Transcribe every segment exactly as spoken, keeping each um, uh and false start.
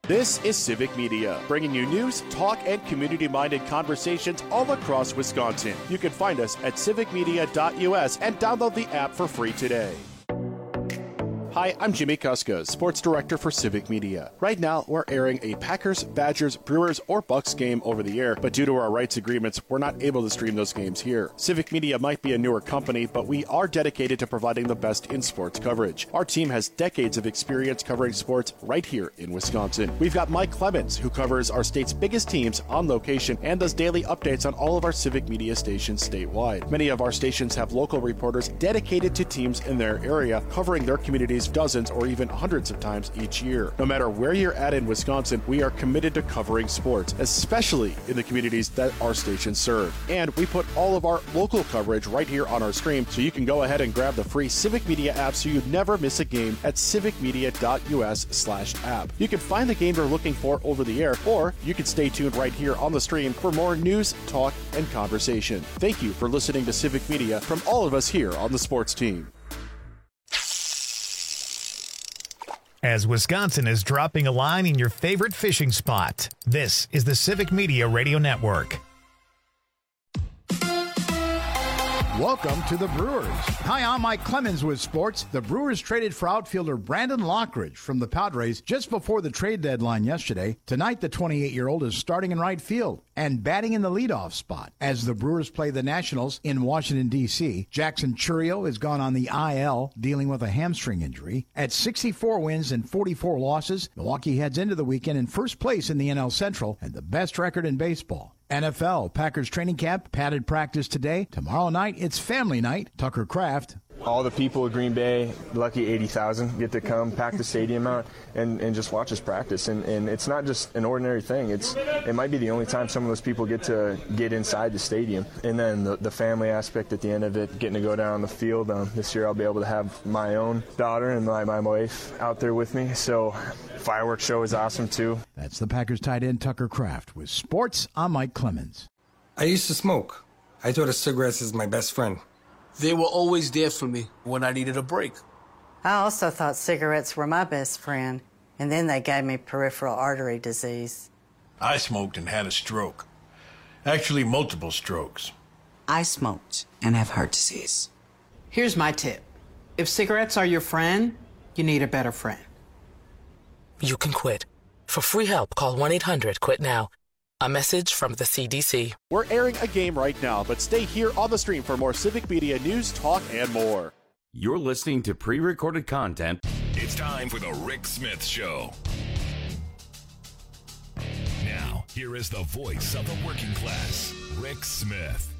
This is Civic Media, bringing you news, talk, and community-minded conversations all across Wisconsin. You can find us at civic media dot u s and download the app for free today. Hi, I'm Jimmy Kuska, Sports Director for Civic Media. Right now, we're airing a Packers, Badgers, Brewers, or Bucks game over the air, but due to our rights agreements, we're not able to stream those games here. Civic Media might be a newer company, but we are dedicated to providing the best in sports coverage. Our team has decades of experience covering sports right here in Wisconsin. We've got Mike Clemens, who covers our state's biggest teams on location and does daily updates on all of our Civic Media stations statewide. Many of our stations have local reporters dedicated to teams in their area, covering their communities dozens or even hundreds of times each year. No matter where you're at in Wisconsin, we are committed to covering sports, especially in the communities that our stations serve. And we put all of our local coverage right here on our stream, so you can go ahead and grab the free Civic Media app so you never miss a game at civic media dot u s slash app. You can find the game you're looking for over the air, or you can stay tuned right here on the stream for more news, talk, and conversation. Thank you for listening to Civic Media from all of us here on the sports team. As Wisconsin is dropping a line in your favorite fishing spot, this is the Civic Media Radio Network. Welcome to the Brewers. Hi, I'm Mike Clemens with sports. The Brewers traded for outfielder Brandon Lockridge from the Padres just before the trade deadline yesterday. Tonight, the twenty-eight-year-old is starting in right field and batting in the leadoff spot as the Brewers play the Nationals in Washington, D C Jackson Chourio has gone on the I L, dealing with a hamstring injury. At sixty-four wins and forty-four losses, Milwaukee heads into the weekend in first place in the N L Central and the best record in baseball. N F L, Packers training camp, padded practice today. Tomorrow night, it's family night. Tucker Kraft. All the people of Green Bay, lucky eighty thousand, get to come, pack the stadium out, and, and just watch us practice. And, and it's not just an ordinary thing. It's It might be the only time some of those people get to get inside the stadium. And then the, the family aspect at the end of it, getting to go down on the field. Um, this year I'll be able to have my own daughter and my, my wife out there with me. So fireworks show is awesome, too. That's the Packers tight end Tucker Kraft. With sports, I'm Mike Clemens. I used to smoke. I thought of cigarettes as my best friend. They were always there for me when I needed a break. I also thought cigarettes were my best friend, and then they gave me peripheral artery disease. I smoked and had a stroke. Actually, multiple strokes. I smoked and have heart disease. Here's my tip. If cigarettes are your friend, you need a better friend. You can quit. For free help, call one eight hundred quit now. A message from the C D C. We're airing a game right now, but stay here on the stream for more Civic Media news, talk, and more. You're listening to pre-recorded content. It's time for the Rick Smith Show. Now, here is the voice of the working class, Rick Smith.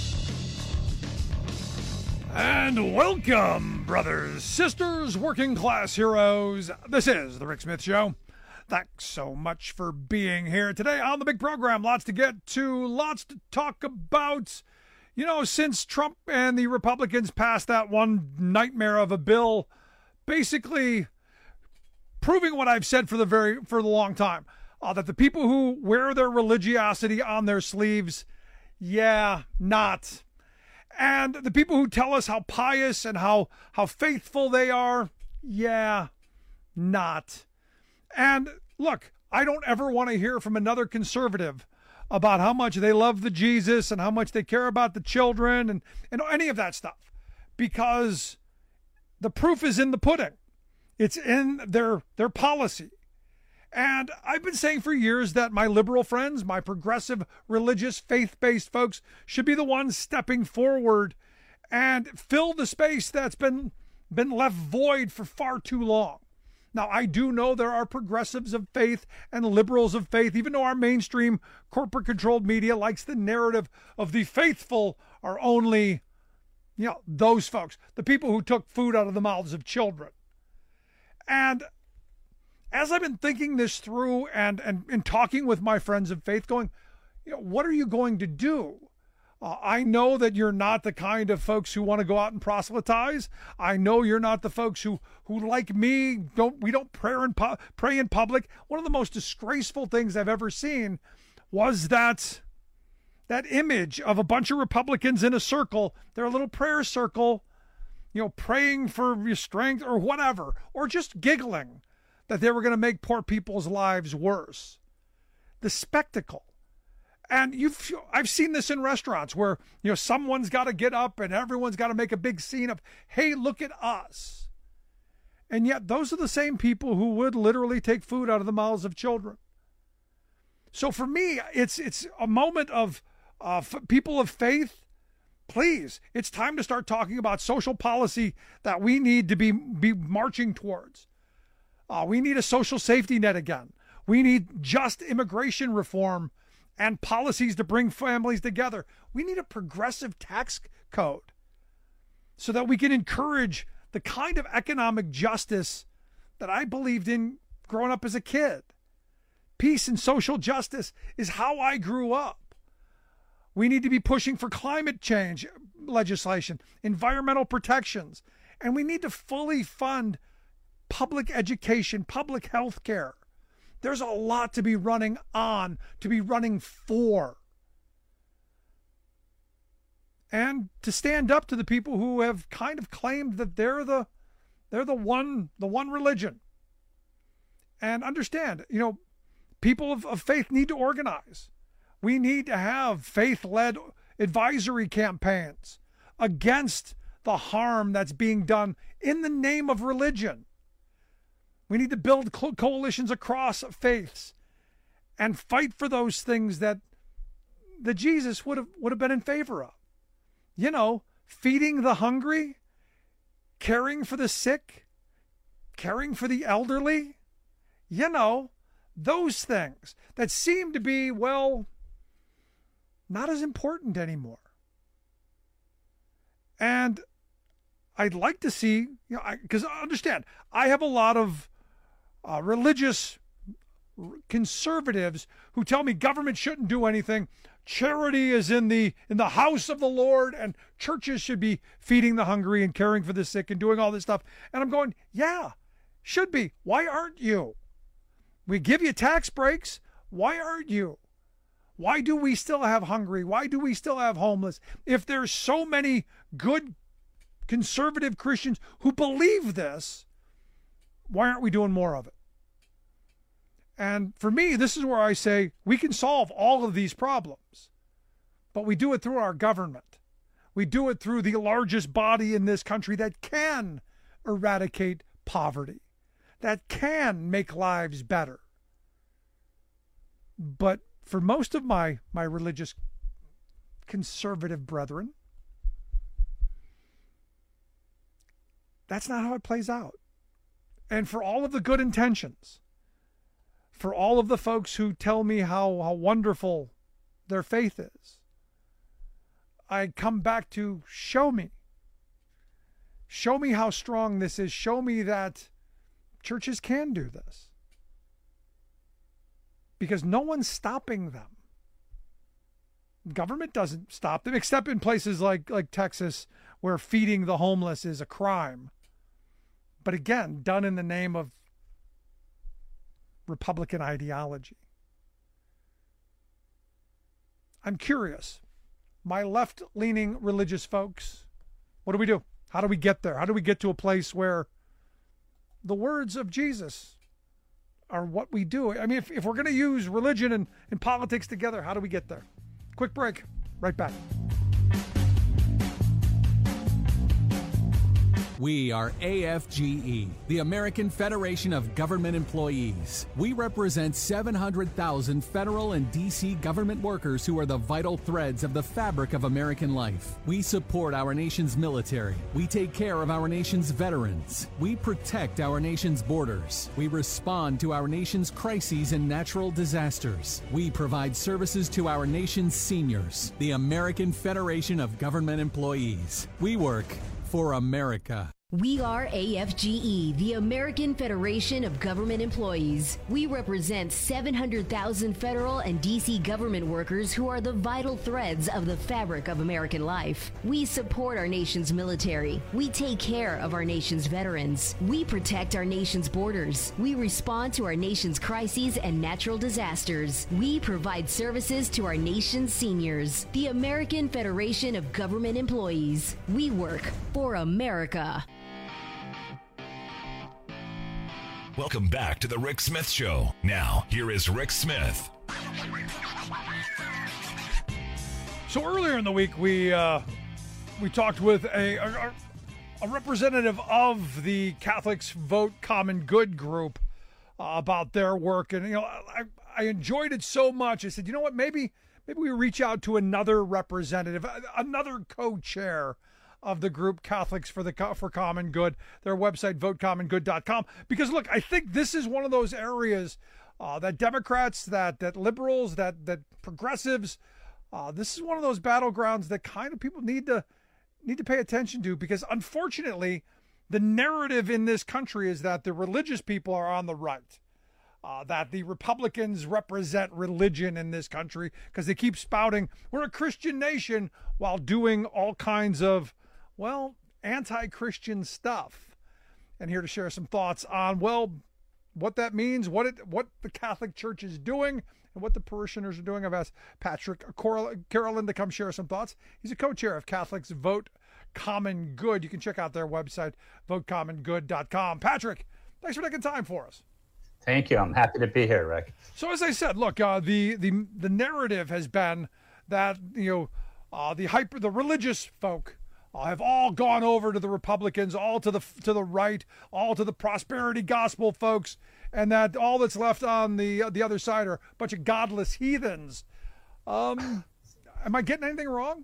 And welcome, brothers, sisters, working class heroes. This is the Rick Smith Show. Thanks so much for being here today on the big program. Lots to get to, lots to talk about. You know, since Trump and the Republicans passed that one nightmare of a bill, basically proving what I've said for the very for the long time, uh, that the people who wear their religiosity on their sleeves, yeah, not. And the people who tell us how pious and how, how faithful they are, yeah, not. And look, I don't ever want to hear from another conservative about how much they love the Jesus and how much they care about the children and, and any of that stuff, because the proof is in the pudding. It's in their, their policy. And I've been saying for years that my liberal friends, my progressive, religious, faith-based folks should be the ones stepping forward and fill the space that's been, been left void for far too long. Now, I do know there are progressives of faith and liberals of faith, even though our mainstream corporate-controlled media likes the narrative of the faithful are only, you know, those folks, the people who took food out of the mouths of children. And as I've been thinking this through and, and, and talking with my friends of faith, going, you know, what are you going to do? Uh, I know that you're not the kind of folks who want to go out and proselytize. I know you're not the folks who, who like me, don't we don't pray in, pu- pray in public. One of the most disgraceful things I've ever seen was that, that image of a bunch of Republicans in a circle, their little prayer circle, you know, praying for your strength or whatever, or just giggling. that they were going to make poor people's lives worse. The spectacle. And you've I've seen this in restaurants where, you know, someone's got to get up and everyone's got to make a big scene of, hey, look at us. And yet those are the same people who would literally take food out of the mouths of children. So for me, it's it's a moment of uh, f- people of faith. Please, it's time to start talking about social policy that we need to be, be marching towards. Uh, we need a social safety net again. We need just immigration reform and policies to bring families together. We need a progressive tax code so that we can encourage the kind of economic justice that I believed in growing up as a kid. Peace and social justice is how I grew up. We need to be pushing for climate change legislation, environmental protections, and we need to fully fund public education, public health care. There's a lot to be running on, to be running for. And to stand up to the people who have kind of claimed that they're the they're the one the one religion. And understand, you know, people of, of faith need to organize. We need to have faith-led advisory campaigns against the harm that's being done in the name of religion. We need to build co- coalitions across faiths and fight for those things that that Jesus would have would have been in favor of. You know, feeding the hungry, caring for the sick, caring for the elderly. You know, those things that seem to be, well, not as important anymore. And I'd like to see, you know, because understand, I have a lot of Uh, religious conservatives who tell me government shouldn't do anything. Charity is in the in the house of the Lord, and churches should be feeding the hungry and caring for the sick and doing all this stuff. And I'm going, yeah, should be. Why aren't you? We give you tax breaks. Why aren't you? Why do we still have hungry? Why do we still have homeless? If there's so many good conservative Christians who believe this, why aren't we doing more of it? And for me, this is where I say we can solve all of these problems, but we do it through our government. We do it through the largest body in this country that can eradicate poverty, that can make lives better. But for most of my, my religious conservative brethren, that's not how it plays out. And for all of the good intentions, for all of the folks who tell me how, how wonderful their faith is, I come back to show me. Show me how strong this is. Show me that churches can do this. Because no one's stopping them. Government doesn't stop them, except in places like, like Texas, where feeding the homeless is a crime. But again, done in the name of Republican ideology. I'm curious. My left-leaning religious folks, what do we do? How do we get there? How do we get to a place where the words of Jesus are what we do? I mean, if, if we're going to use religion and, and politics together, how do we get there? Quick break. Right back. We are A F G E, the American Federation of Government Employees. We represent seven hundred thousand federal and D C government workers who are the vital threads of the fabric of American life. We support our nation's military. We take care of our nation's veterans. We protect our nation's borders. We respond to our nation's crises and natural disasters. We provide services to our nation's seniors. The American Federation of Government Employees. We work for America. We are A F G E, the American Federation of Government Employees. We represent seven hundred thousand federal and D C government workers who are the vital threads of the fabric of American life. We support our nation's military. We take care of our nation's veterans. We protect our nation's borders. We respond to our nation's crises and natural disasters. We provide services to our nation's seniors. The American Federation of Government Employees. We work for America. Welcome back to the Rick Smith Show. Now, here is Rick Smith. So earlier in the week, we uh, we talked with a, a a representative of the Catholics Vote Common Good group uh, about their work, and you know, I I enjoyed it so much. I said, you know what, maybe maybe we reach out to another representative, another co-chair of the group Catholics for the for Common Good. Their website, vote common good dot com. Because look, I think this is one of those areas uh, that Democrats, that that liberals, that that progressives. Uh, this is one of those battlegrounds that kind of people need to need to pay attention to, because unfortunately, the narrative in this country is that the religious people are on the right, uh, that the Republicans represent religion in this country because they keep spouting we're a Christian nation while doing all kinds of, well, anti-Christian stuff. And here to share some thoughts on, well, what that means, what it what the Catholic Church is doing, and what the parishioners are doing. I've asked Patrick Carolyn to come share some thoughts. He's a co-chair of Catholics Vote Common Good. You can check out their website, vote common good dot com. Patrick, thanks for taking time for us. Thank you. I'm happy to be here, Rick. So as I said, look, uh, the, the the narrative has been that, you know, uh, the hyper the religious folk uh, have all gone over to the Republicans, all to the to the right, all to the prosperity gospel folks, and that all that's left on the uh, the other side are a bunch of godless heathens. Um, am I getting anything wrong?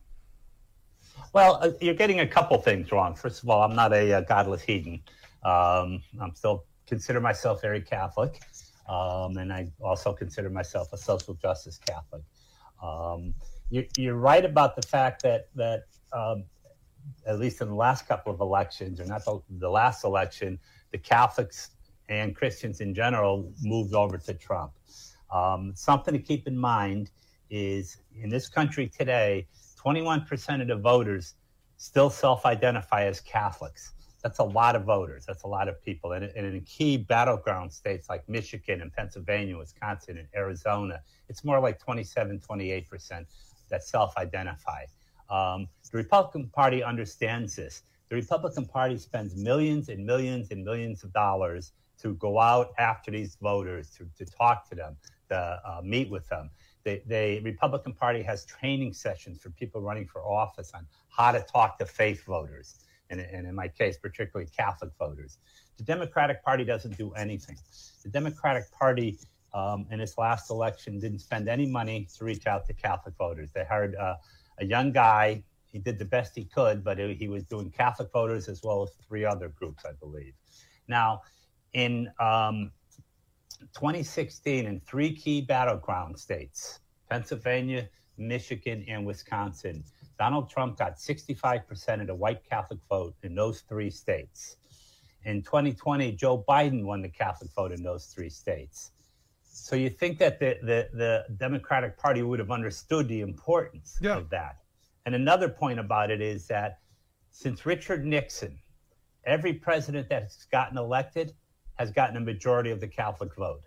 Well, uh, you're getting a couple things wrong. First of all, I'm not a, uh godless heathen. Um, I'm still consider myself very Catholic, um, and I also consider myself a social justice Catholic. Um, you, you're right about the fact that that um, at least in the last couple of elections, or not the, the last election, the Catholics and Christians in general moved over to Trump. Um, something to keep in mind is in this country today, twenty-one percent of the voters still self-identify as Catholics. That's a lot of voters. That's a lot of people. And, and in key battleground states like Michigan and Pennsylvania, Wisconsin, and Arizona, it's more like twenty-seven, twenty-eight percent that self-identify. Um, the Republican Party understands this. The Republican Party spends millions and millions and millions of dollars to go out after these voters, to, to talk to them, to uh, meet with them. The, the Republican Party has training sessions for people running for office on how to talk to faith voters, and, and in my case, particularly Catholic voters. The Democratic Party doesn't do anything. The Democratic Party um, in its last election didn't spend any money to reach out to Catholic voters. They hired uh, a young guy. He did the best he could, but it, he was doing Catholic voters as well as three other groups, I believe. Now, in um, twenty sixteen, in three key battleground states, Pennsylvania, Michigan, and Wisconsin, Donald Trump got sixty-five percent of the white Catholic vote in those three states. In twenty twenty, Joe Biden won the Catholic vote in those three states. So you think that the, the, the Democratic Party would have understood the importance yeah. of that. And another point about it is that since Richard Nixon, every president that's gotten elected has gotten a majority of the Catholic vote.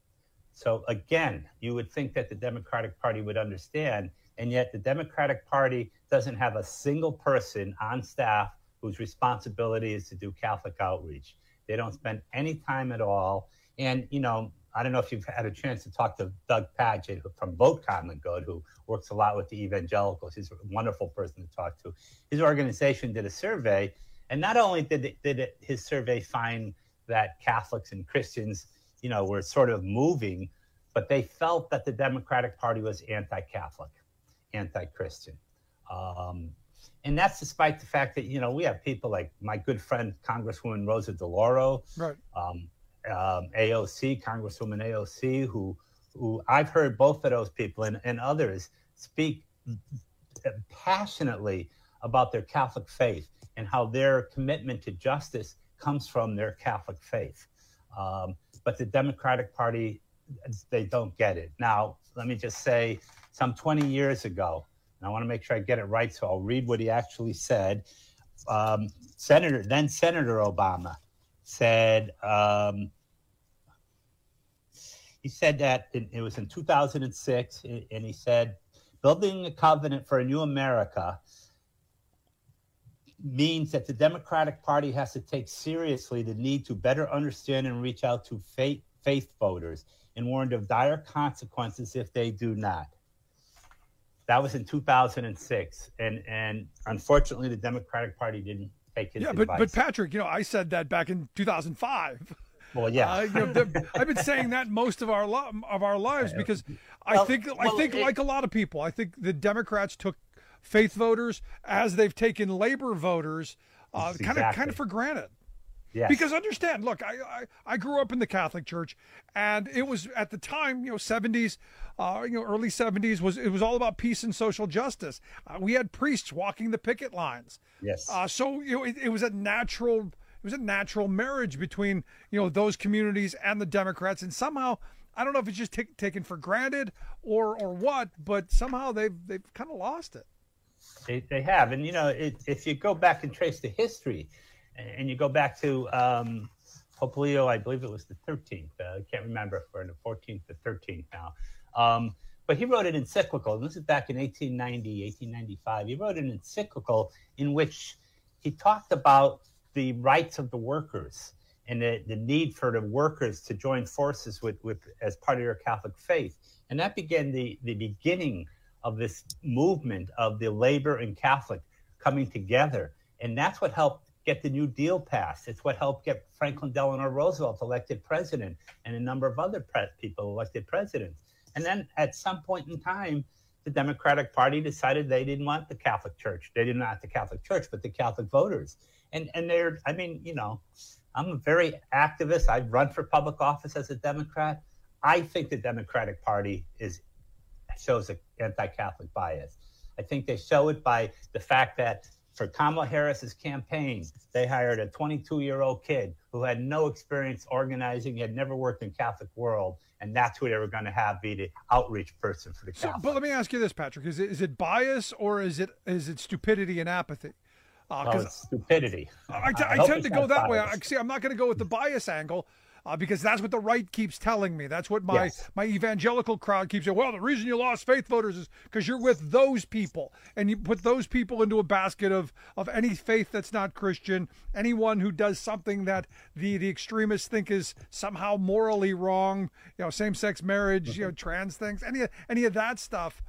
So again, you would think that the Democratic Party would understand, and yet the Democratic Party doesn't have a single person on staff whose responsibility is to do Catholic outreach. They don't spend any time at all. And, you know, I don't know if you've had a chance to talk to Doug Padgett from Vote Common Good, who works a lot with the evangelicals. He's a wonderful person to talk to. His organization did a survey, and not only did, it, did it, his survey find that Catholics and Christians, you know, were sort of moving, but they felt that the Democratic Party was anti-Catholic, anti-Christian. Um, and that's despite the fact that, you know, we have people like my good friend, Congresswoman Rosa DeLauro, right. um, um, A O C, Congresswoman A O C, who who I've heard both of those people and, and others speak passionately about their Catholic faith and how their commitment to justice comes from their Catholic faith. Um, but the Democratic Party, they don't get it. Now, let me just say, some twenty years ago, and I want to make sure I get it right, so I'll read what he actually said. Um, Senator, then Senator Obama said, um, he said that it, it was in two thousand six, and he said, building a covenant for a new America means that the Democratic Party has to take seriously the need to better understand and reach out to faith, faith voters and warned of dire consequences if they do not. That was in two thousand six. And, and unfortunately, the Democratic Party didn't take his yeah, advice. but, but Patrick, you know, I said that back in two thousand five. Well, yeah. Uh, you know, the, I've been saying that most of our lo- of our lives because I well, think I well, think it, like a lot of people, I think the Democrats took faith voters as they've taken labor voters uh, kind of kind of for granted. Yes. Because understand, look, I, I I grew up in the Catholic Church, and it was at the time, you know, seventies, uh, you know, early seventies was it was all about peace and social justice. Uh, we had priests walking the picket lines. Yes. Uh, so you know, it, it was a natural. It was a natural marriage between, you know, those communities and the Democrats. And somehow, I don't know if it's just t- taken for granted or or what, but somehow they've they've kind of lost it. They, they have. And, you know, it, if you go back and trace the history and you go back to um, Pope Leo, I believe it was the thirteenth. Uh, I can't remember if we're in the fourteenth or thirteenth now. Um, but he wrote an encyclical, and this is back in eighteen ninety, eighteen ninety-five. He wrote an encyclical in which he talked about the rights of the workers and the, the need for the workers to join forces with, with as part of their Catholic faith. And that began the, the beginning of this movement of the labor and Catholic coming together. And that's what helped get the New Deal passed. It's what helped get Franklin Delano Roosevelt elected president and a number of other pre- people elected presidents. And then at some point in time, the Democratic Party decided they didn't want the Catholic Church. They didn't want the Catholic Church, but the Catholic voters. And and they're, I mean, you know, I'm a very activist. I've run for public office as a Democrat. I think the Democratic Party is shows an anti-Catholic bias. I think they show it by the fact that for Kamala Harris's campaign, they hired a twenty-two-year-old kid who had no experience organizing, had never worked in Catholic world, and that's who they were going to have be the outreach person for the so, Catholic. But let me ask you this, Patrick: is it is it bias or is it is it stupidity and apathy? Uh, oh, it's stupidity. I, t- I, I tend to go that bias. way. I see. I'm not going to go with the bias angle uh, because that's what the right keeps telling me. That's what my yes. my evangelical crowd keeps saying. Well, the reason you lost faith voters is because you're with those people, and you put those people into a basket of of any faith that's not Christian, anyone who does something that the the extremists think is somehow morally wrong. You know, same-sex marriage, mm-hmm. you know, trans things, any any of that stuff.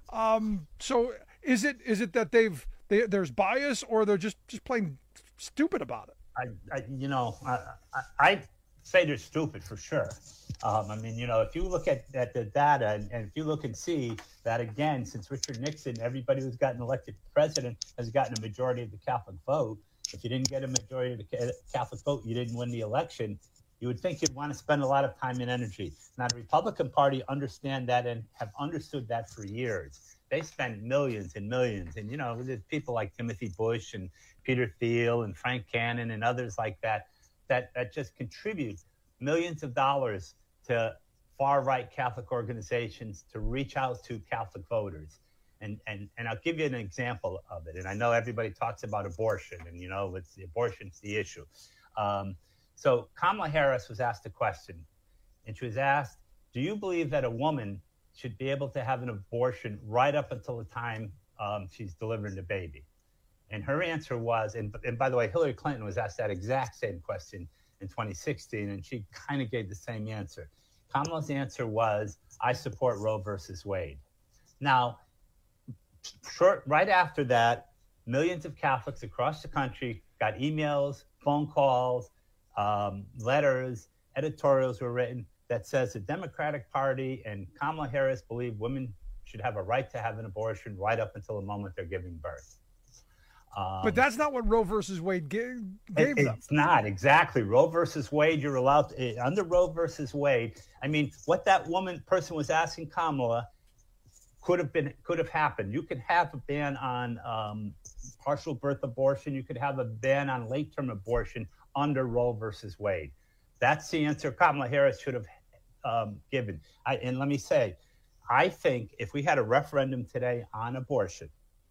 Um, so is it is it that they've They, there's bias, or they're just, just plain stupid about it? I, I you know, I, I, I'd say they're stupid for sure. Um, I mean, you know, if you look at, at the data and, and if you look and see that, again, since Richard Nixon, everybody who's gotten elected president has gotten a majority of the Catholic vote. If you didn't get a majority of the Catholic vote, you didn't win the election. You would think you'd want to spend a lot of time and energy. Now, the Republican Party understand that and have understood that for years. They spend millions and millions. And, you know, there's people like Timothy Bush and Peter Thiel and Frank Cannon and others like that, that, that just contribute millions of dollars to far-right Catholic organizations to reach out to Catholic voters. And, and, and I'll give you an example of it. And I know everybody talks about abortion and, you know, it's the abortion's the issue. Um, so Kamala Harris was asked a question, and she was asked, do you believe that a woman should be able to have an abortion right up until the time um, she's delivering the baby? And her answer was, and, and by the way, Hillary Clinton was asked that exact same question in twenty sixteen, and she kind of gave the same answer. Kamala's answer was, I support Roe versus Wade. Now, short, right after that, millions of Catholics across the country got emails, phone calls, um, letters, editorials were written that says the Democratic Party and Kamala Harris believe women should have a right to have an abortion right up until the moment they're giving birth. Um, but that's not what Roe versus Wade gave, gave it, them. It's not, exactly. Roe versus Wade, you're allowed to, under Roe versus Wade, I mean, what that woman person was asking Kamala could have been, could have happened. You could have a ban on um, partial birth abortion. You could have a ban on late-term abortion under Roe versus Wade. That's the answer Kamala Harris should have um, given. I, and let me say, I think if we had a referendum today on abortion,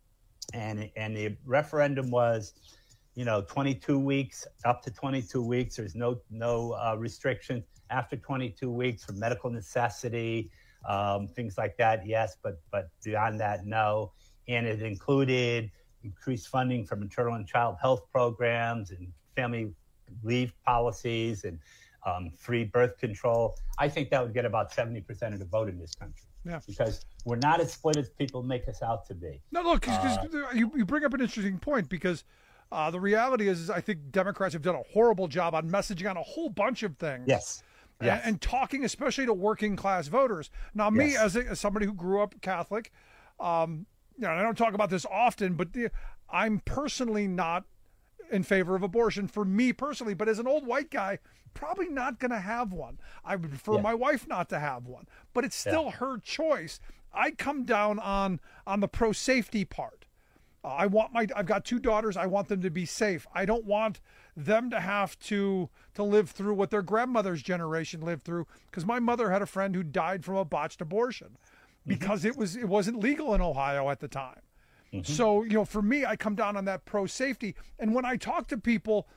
and and the referendum was, you know, twenty-two weeks, up to twenty-two weeks, there's no no uh, restrictions. After twenty-two weeks for medical necessity, um, things like that, yes, but but beyond that, no. And it included, increased funding for maternal and child health programs and family leave policies and um, free birth control, I think that would get about seventy percent of the vote in this country. Yeah. Because we're not as split as people make us out to be. No, look, cause, Uh, cause you, you bring up an interesting point because uh, the reality is, is I think Democrats have done a horrible job on messaging on a whole bunch of things. Yes. Yes. And, and talking especially to working class voters. Now, me Yes. as, a, as somebody who grew up Catholic, um, you know, and I don't talk about this often, but the, I'm personally not in favor of abortion for me personally. But as an old white guy, probably not going to have one. I would prefer Yeah. my wife not to have one, but it's still Yeah. her choice. I come down on on the pro safety part. Uh, I want my I've got two daughters. I want them to be safe. I don't want them to have to to live through what their grandmother's generation lived through, because my mother had a friend who died from a botched abortion because mm-hmm. it was it wasn't legal in Ohio at the time. Mm-hmm. So, you know, for me, I come down on that pro safety. And when I talk to people,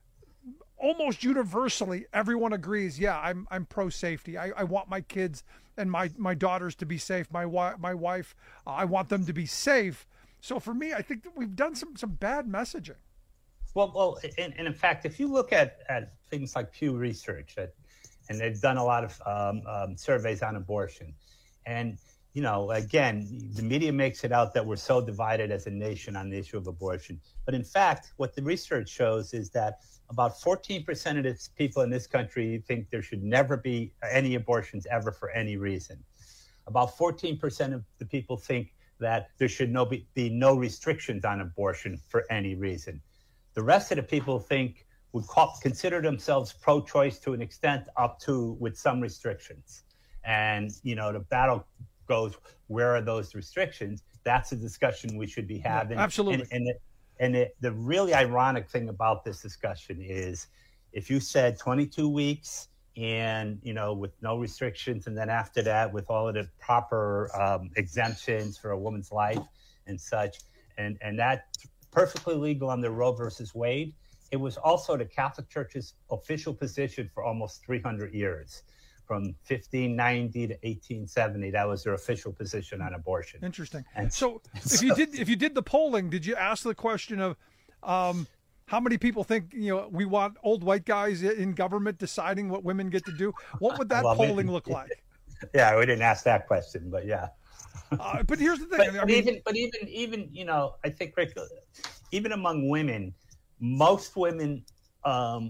almost universally, everyone agrees, yeah, I'm I'm pro safety. I, I want my kids and my, my daughters to be safe. My wife, my wife, uh, I want them to be safe. So for me, I think that we've done some some bad messaging. Well, well, and, and in fact, if you look at, at things like Pew Research, that, and they've done a lot of um, um, surveys on abortion, and you know, again, the media makes it out that we're so divided as a nation on the issue of abortion. But in fact, what the research shows is that about fourteen percent of the people in this country think there should never be any abortions ever for any reason. About fourteen percent of the people think that there should no be, be no restrictions on abortion for any reason. The rest of the people think would call, consider themselves pro-choice to an extent, up to with some restrictions. And, you know, the battle goes, where are those restrictions? That's a discussion we should be having. Yeah, absolutely. And, and, the, and the, the really ironic thing about this discussion is if you said twenty-two weeks and, you know, with no restrictions, and then after that with all of the proper um, exemptions for a woman's life and such, and, and that perfectly legal under Roe versus Wade, it was also the Catholic Church's official position for almost three hundred years. From fifteen ninety to eighteen seventy, that was their official position on abortion. Interesting. And so, so if you did, if you did the polling, did you ask the question of um, how many people think you know we want old white guys in government deciding what women get to do? What would that well, polling we, look like? Yeah, we didn't ask that question, but yeah. Uh, but here's the thing. But, I but mean, even, but even, even you know, I think Rick, even among women, most women um,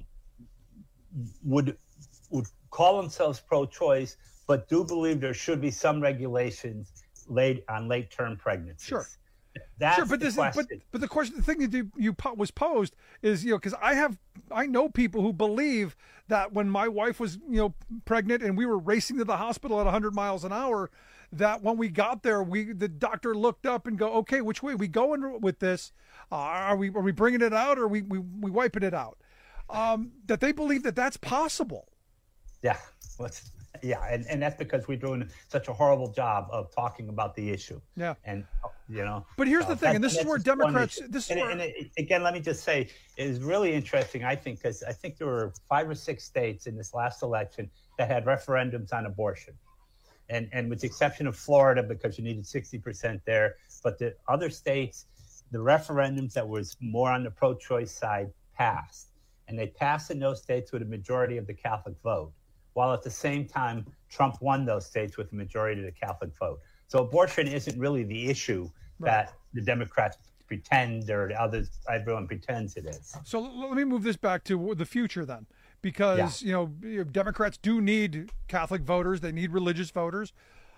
would would. call themselves pro-choice, but do believe there should be some regulations laid on late-term pregnancies. Sure, that's sure, but the this, question. but but the question, the thing that you, you po- was posed is, you know, because I have, I know people who believe that when my wife was, you know, pregnant and we were racing to the hospital at one hundred miles an hour, that when we got there, we the doctor looked up and go, okay, which way we going with this? Uh, are we are we bringing it out or are we we we wiping it out? Um, that they believe that that's possible. Yeah, let's, yeah, and, and that's because we're doing such a horrible job of talking about the issue. Yeah, and you know. But here's uh, the thing, and this is where Democrats. This is and, where, and it, again, let me just say, it is really interesting. I think because I think there were five or six states in this last election that had referendums on abortion, and and with the exception of Florida because you needed sixty percent there, but the other states, the referendums that was more on the pro-choice side passed, and they passed in those states with a majority of the Catholic vote. While at the same time, Trump won those states with the majority of the Catholic vote. So abortion isn't really the issue right. that the Democrats pretend or the others, everyone pretends it is. So let me move this back to the future then, because yeah. you know Democrats do need Catholic voters. They need religious voters.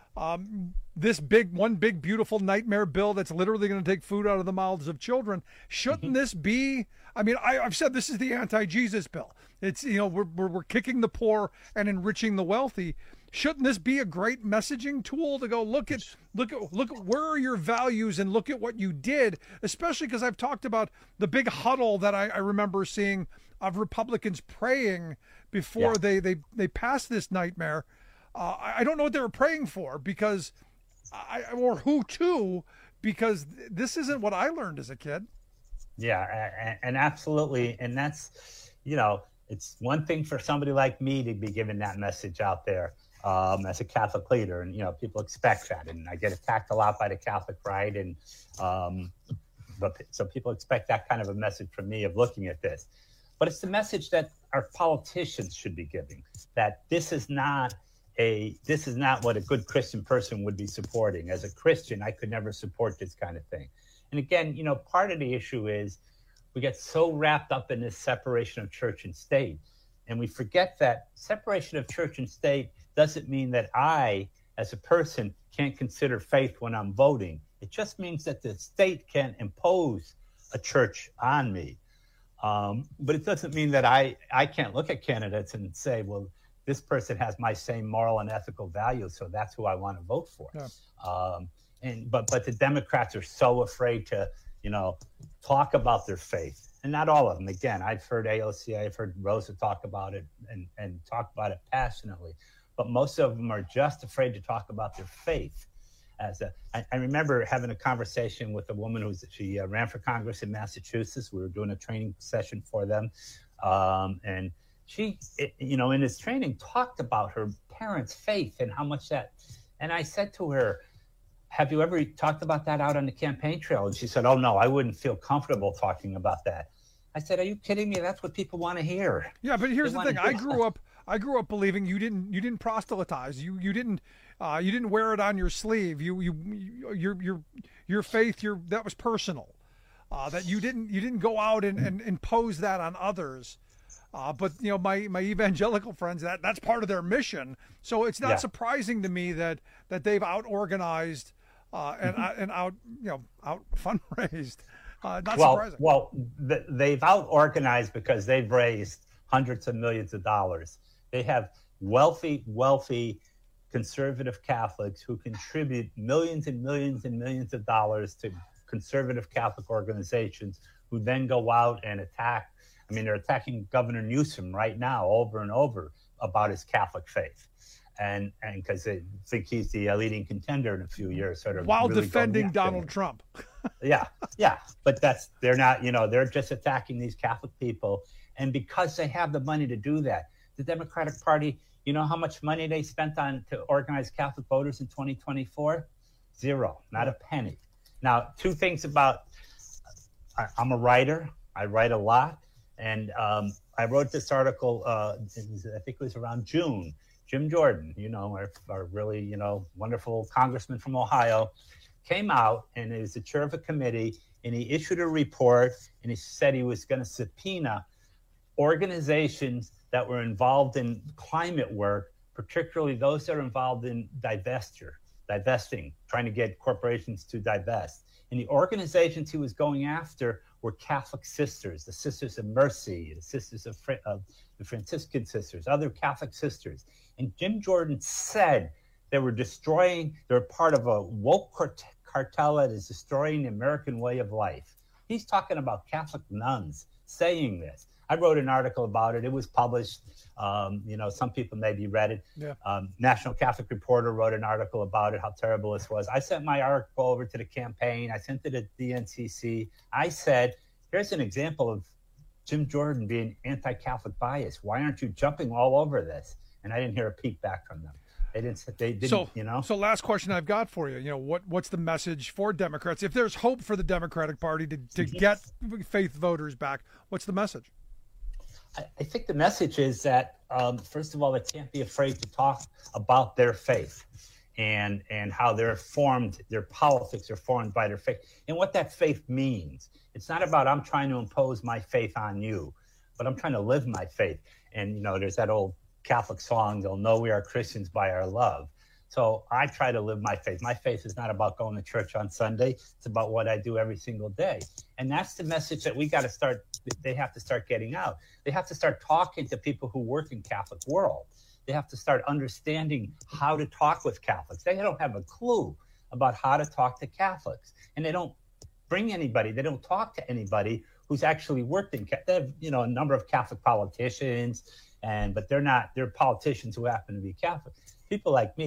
Um, this big, one big, beautiful nightmare bill that's literally going to take food out of the mouths of children. Shouldn't mm-hmm. this be, I mean, I, I've said this is the anti-Jesus bill. It's, you know, we're, we're, we're kicking the poor and enriching the wealthy. Shouldn't this be a great messaging tool to go, look at, look at, look at where are your values and look at what you did, especially because I've talked about the big huddle that I, I remember seeing of Republicans praying before yeah. they, they, they passed this nightmare. Uh, I don't know what they were praying for because, I, or who to, because this isn't what I learned as a kid. Yeah, and, and absolutely. And that's, you know, it's one thing for somebody like me to be giving that message out there um, as a Catholic leader. And, you know, people expect that. And I get attacked a lot by the Catholic right. And, um, but so people expect that kind of a message from me of looking at this. But it's the message that our politicians should be giving, that this is not a this is not what a good Christian person would be supporting. As a Christian, I could never support this kind of thing. And again, you know, part of the issue is we get so wrapped up in this separation of church and state, and we forget that separation of church and state doesn't mean that I, as a person, can't consider faith when I'm voting. It just means that the state can impose a church on me. Um, but it doesn't mean that I, I can't look at candidates and say, well, this person has my same moral and ethical values, so that's who I want to vote for. Yeah. Um, and but but the Democrats are so afraid to, you know, talk about their faith. And not all of them. Again, I've heard A O C, I've heard Rosa talk about it and, and talk about it passionately. But most of them are just afraid to talk about their faith. As a, I, I remember having a conversation with a woman who's she uh, ran for Congress in Massachusetts. We were doing a training session for them, um, and she, it, you know, in this training, talked about her parents' faith and how much that. And I said to her, "Have you ever talked about that out on the campaign trail?" And she said, "Oh no, I wouldn't feel comfortable talking about that." I said, "Are you kidding me? That's what people want to hear." Yeah, but here's they the thing: I grew up. I grew up believing you didn't you didn't proselytize. You you didn't uh, you didn't wear it on your sleeve. You you, you your your your faith your that was personal. Uh, that you didn't you didn't go out and, and impose that on others. Uh, but you know my, my evangelical friends, that that's part of their mission. So it's not yeah. surprising to me that that they've out organized uh, and mm-hmm. and out you know out fundraised. Uh, not well, surprising. Well, th- they've out organized because they've raised hundreds of millions of dollars. They have wealthy, wealthy conservative Catholics who contribute millions and millions and millions of dollars to conservative Catholic organizations who then go out and attack. I mean, they're attacking Governor Newsom right now over and over about his Catholic faith. And and because they think he's the leading contender in a few years. Sort of While really defending Donald Trump. yeah, yeah. But that's they're not, you know, they're just attacking these Catholic people. And because they have the money to do that, the Democratic Party, you know how much money they spent on to organize Catholic voters in twenty twenty-four? Zero, not a penny. Now, two things about, I, I'm a writer. I write a lot. And um, I wrote this article, uh, I think it was around June. Jim Jordan, you know, our, our really, you know, wonderful congressman from Ohio, came out and is the chair of a committee, and he issued a report, and he said he was going to subpoena organizations that were involved in climate work, particularly those that are involved in divestiture, divesting, trying to get corporations to divest. And the organizations he was going after were Catholic sisters, the Sisters of Mercy, the Sisters of, of the Franciscan Sisters, other Catholic sisters. And Jim Jordan said they were destroying, they're part of a woke cartel that is destroying the American way of life. He's talking about Catholic nuns saying this. I wrote an article about it. It was published. Um, you know, some people maybe read it. Yeah. Um, National Catholic Reporter wrote an article about it, how terrible this was. I sent my article over to the campaign. I sent it to the N C C. I said, here's an example of Jim Jordan being anti-Catholic bias. Why aren't you jumping all over this? And I didn't hear a peep back from them. They didn't. They didn't. So, you know. So, last question I've got for you. You know, what what's the message for Democrats? If there's hope for the Democratic Party to to mm-hmm. get faith voters back, what's the message? I think the message is that, um, first of all, they can't be afraid to talk about their faith and and how they're formed, their politics are formed by their faith, and what that faith means. It's not about I'm trying to impose my faith on you, but I'm trying to live my faith. And, you know, there's that old Catholic song, they'll know we are Christians by our love. So I try to live my faith. My faith is not about going to church on Sunday. It's about what I do every single day. And that's the message that we got to start, they have to start getting out. They have to start talking to people who work in Catholic world. They have to start understanding how to talk with Catholics. They don't have a clue about how to talk to Catholics. And they don't bring anybody, they don't talk to anybody who's actually worked in, they have, you know, a number of Catholic politicians, and but they're not, they're politicians who happen to be Catholic. People like me,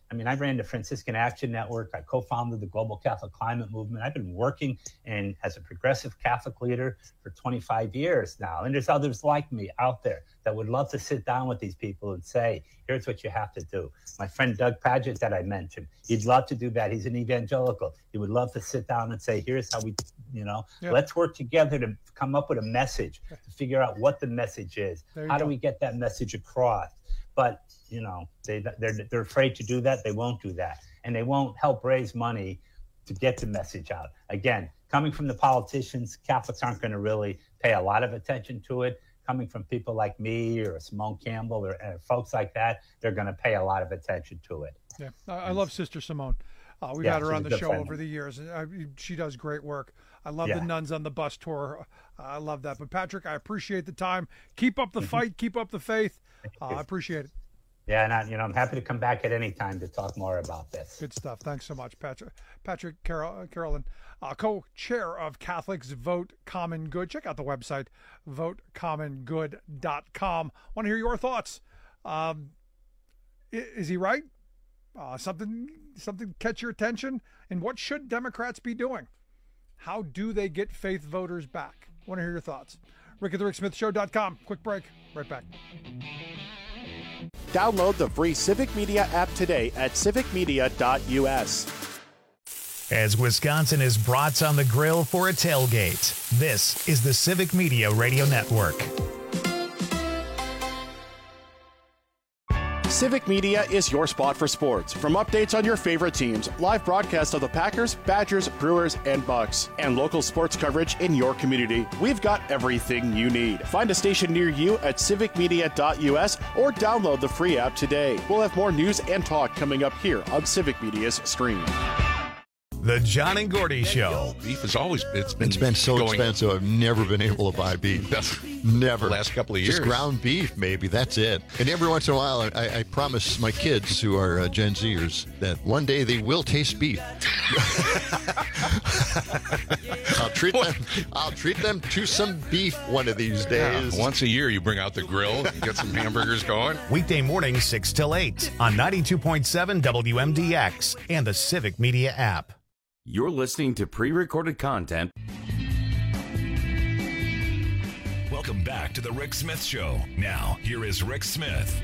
I mean, I ran the Franciscan Action Network. I co-founded the Global Catholic Climate Movement. I've been working in as a progressive Catholic leader for twenty-five years now. And there's others like me out there that would love to sit down with these people and say, here's what you have to do. My friend Doug Padgett that I mentioned, he'd love to do that. He's an evangelical. He would love to sit down and say, here's how we, you know, yeah. let's work together to come up with a message, to figure out what the message is. How go. do we get that message across? But, you know, they, they're, they're afraid to do that. They won't do that. And they won't help raise money to get the message out. Again, coming from the politicians, Catholics aren't going to really pay a lot of attention to it. Coming from people like me or Simone Campbell or, or folks like that, they're going to pay a lot of attention to it. Yeah, I, I love Sister Simone. Uh, we've yeah, had her on the show friend. over the years. I, she does great work. I love yeah. the nuns on the bus tour. Uh, I love that. But, Patrick, I appreciate the time. Keep up the fight. Keep up the faith. Uh, I appreciate it. Yeah, and I, you know, I'm happy to come back at any time to talk more about this. Good stuff. Thanks so much, Patrick. Patrick Carol, Carolyn, uh, co-chair of Catholics Vote Common Good. Check out the website, vote common good dot com. Want to hear your thoughts? Um, is he right? Uh, something, something catch your attention? And what should Democrats be doing? How do they get faith voters back? Want to hear your thoughts? Rick at the Rick Smith Show dot com. Quick break. Right back. Download the free Civic Media app today at civic media dot u s. As Wisconsin is brats on the grill for a tailgate, this is the Civic Media Radio Network. Civic Media is your spot for sports. From updates on your favorite teams, live broadcasts of the Packers, Badgers, Brewers, and Bucks, and local sports coverage in your community, we've got everything you need. Find a station near you at civic media dot u s or download the free app today. We'll have more news and talk coming up here on Civic Media's stream. The John and Gordy Show. Beef has always it's been it's been so going, expensive. I've never been able to buy beef. Never. The last couple of years. Just ground beef, maybe. That's it. And every once in a while, I, I promise my kids, who are uh, Gen Zers, that one day they will taste beef. I'll treat them. I'll treat them to some beef one of these days. Yeah, once a year, you bring out the grill, and get some hamburgers going. Weekday mornings, six till eight on ninety-two point seven W M D X and the Civic Media app. You're listening to pre-recorded content. Welcome back to the Rick Smith Show. Now, here is Rick Smith.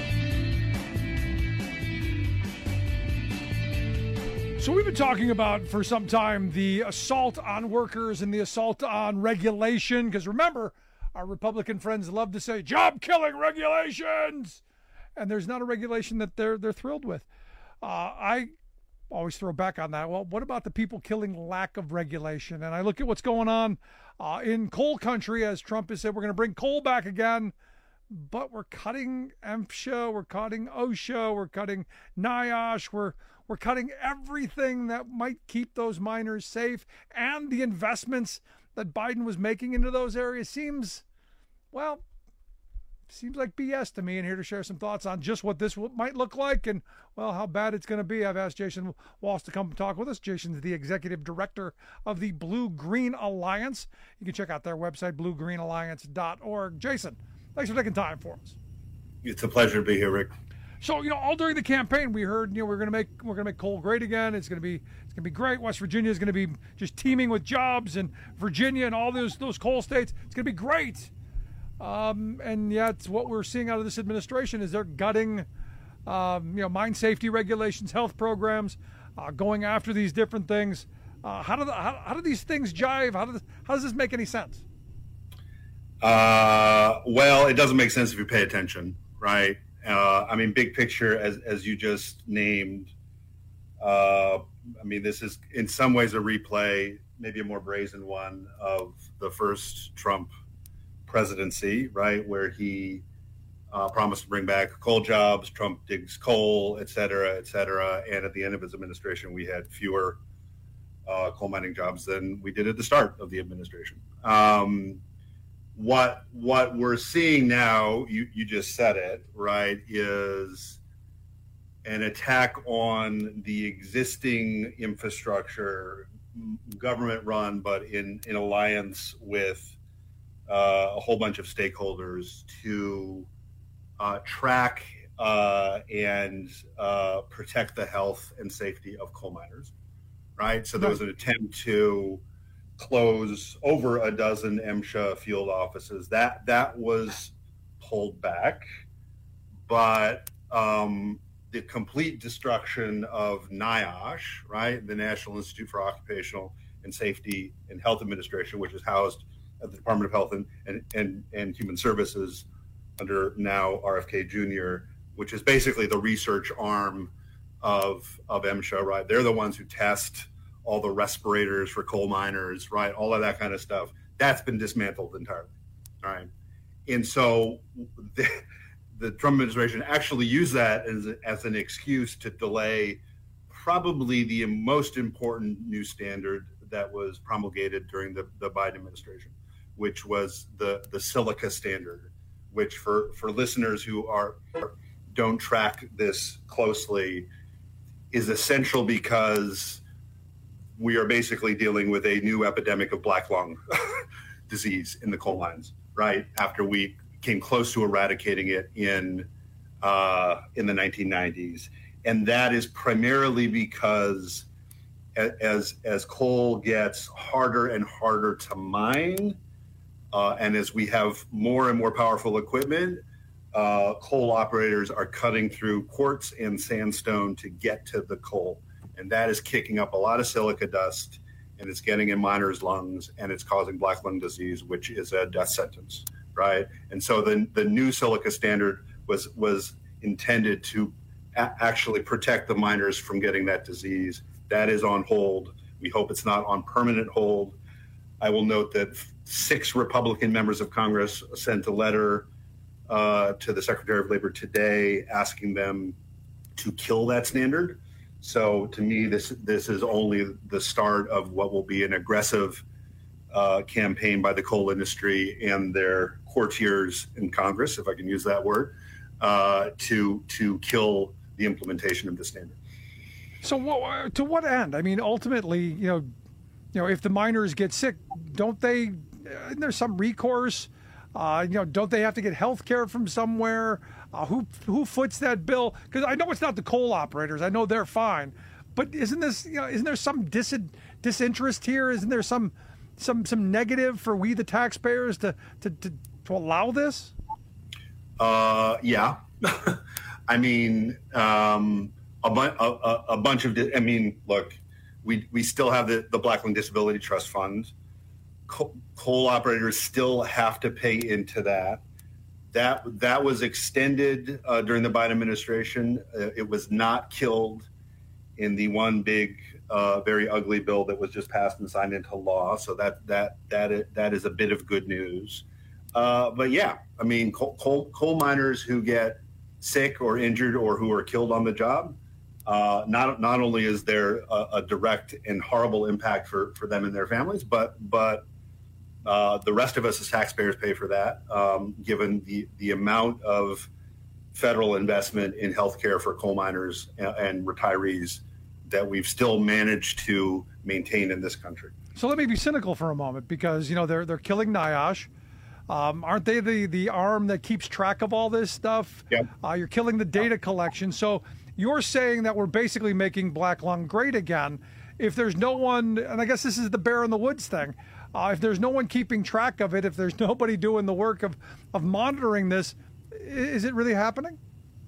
So we've been talking about for some time the assault on workers and the assault on regulation, because remember, our Republican friends love to say job-killing regulations, and there's not a regulation that they're they're thrilled with. Uh, I always throw back on that. Well, what about the people killing lack of regulation? And I look at what's going on uh, in coal country, as Trump has said, we're going to bring coal back again, but we're cutting MSHA, we're cutting OSHA, we're cutting NIOSH, we're we're cutting everything that might keep those miners safe, and the investments that Biden was making into those areas seems, well, seems like B S to me. And here to share some thoughts on just what this might look like and, well, how bad it's going to be, I've asked Jason Walsh to come talk with us. Jason's the executive director of the Blue Green Alliance. You can check out their website, blue green alliance dot org. Jason, thanks for taking time for us. It's a pleasure to be here, Rick. So, you know, all during the campaign, we heard, you know, we're going to make we're going to make coal great again. It's going to be it's going to be great. West Virginia is going to be just teeming with jobs, and Virginia and all those those coal states. It's going to be great. Um, and yet, what we're seeing out of this administration is they're gutting, um, you know, mine safety regulations, health programs, uh, going after these different things. Uh, how do the, how, how do these things jive? How does how does this make any sense? Uh, well, it doesn't make sense if you pay attention, right? Uh, I mean, big picture, as as you just named. Uh, I mean, this is in some ways a replay, maybe a more brazen one, of the first Trump presidency, right, where he uh, promised to bring back coal jobs, Trump digs coal, et cetera, et cetera. And at the end of his administration, we had fewer uh, coal mining jobs than we did at the start of the administration. Um, what what we're seeing now, you, you just said it, right, is an attack on the existing infrastructure, government run, but in, in alliance with Uh, a whole bunch of stakeholders to uh, track uh, and uh, protect the health and safety of coal miners, right? So there was an attempt to close over a dozen MSHA field offices. That that was pulled back, but um, the complete destruction of NIOSH, right, the National Institute for Occupational and Safety and Health Administration, which is housed at the Department of Health and and, and, and Human Services under now R F K Junior, which is basically the research arm of of MSHA, right? They're the ones who test all the respirators for coal miners, right? All of that kind of stuff. That's been dismantled entirely, all right? And so the, the Trump administration actually used that as, as an excuse to delay probably the most important new standard that was promulgated during the, the Biden administration, which was the, the silica standard, which for, for listeners who are don't track this closely is essential because we are basically dealing with a new epidemic of black lung disease in the coal mines, right? After we came close to eradicating it in uh, in the nineteen nineties. And that is primarily because as, as coal gets harder and harder to mine, uh, and as we have more and more powerful equipment, uh, coal operators are cutting through quartz and sandstone to get to the coal. And that is kicking up a lot of silica dust, and it's getting in miners' lungs, and it's causing black lung disease, which is a death sentence, right? And so the the new silica standard was was intended to a- actually protect the miners from getting that disease. That is on hold. We hope it's not on permanent hold. I will note that six Republican members of Congress sent a letter uh, to the Secretary of Labor today asking them to kill that standard. So to me, this this is only the start of what will be an aggressive uh, campaign by the coal industry and their courtiers in Congress, if I can use that word, uh, to to kill the implementation of the standard. So what, to what end? I mean, ultimately, you know, you know, if the miners get sick, don't they? Isn't there some recourse? Uh, you know, don't they have to get health care from somewhere? Uh, who who foots that bill? Because I know it's not the coal operators. I know they're fine, but isn't this? You know, isn't there some dis- disinterest here? Isn't there some some some negative for we the taxpayers to to to, to allow this? Uh, yeah, I mean, um, a, bu- a, a bunch of. Di- I mean, look, we we still have the the Black Lung Disability Trust Fund. Co- coal operators still have to pay into that. That that was extended uh, during the Biden administration. Uh, it was not killed in the one big, uh, very ugly bill that was just passed and signed into law. So that that that is, that is a bit of good news. Uh, but yeah, I mean, coal, coal, coal miners who get sick or injured or who are killed on the job, uh, not not only is there a, a direct and horrible impact for, for them and their families, but but Uh, the rest of us as taxpayers pay for that, um, given the, the amount of federal investment in healthcare for coal miners and, and retirees that we've still managed to maintain in this country. So let me be cynical for a moment, because, you know, they're they're killing NIOSH. Um, aren't they the, the arm that keeps track of all this stuff? Yep. Uh, you're killing the data collection. So you're saying that we're basically making black lung great again. If there's no one, and I guess this is the bear in the woods thing, Uh, if there's no one keeping track of it, if there's nobody doing the work of, of monitoring this, is it really happening?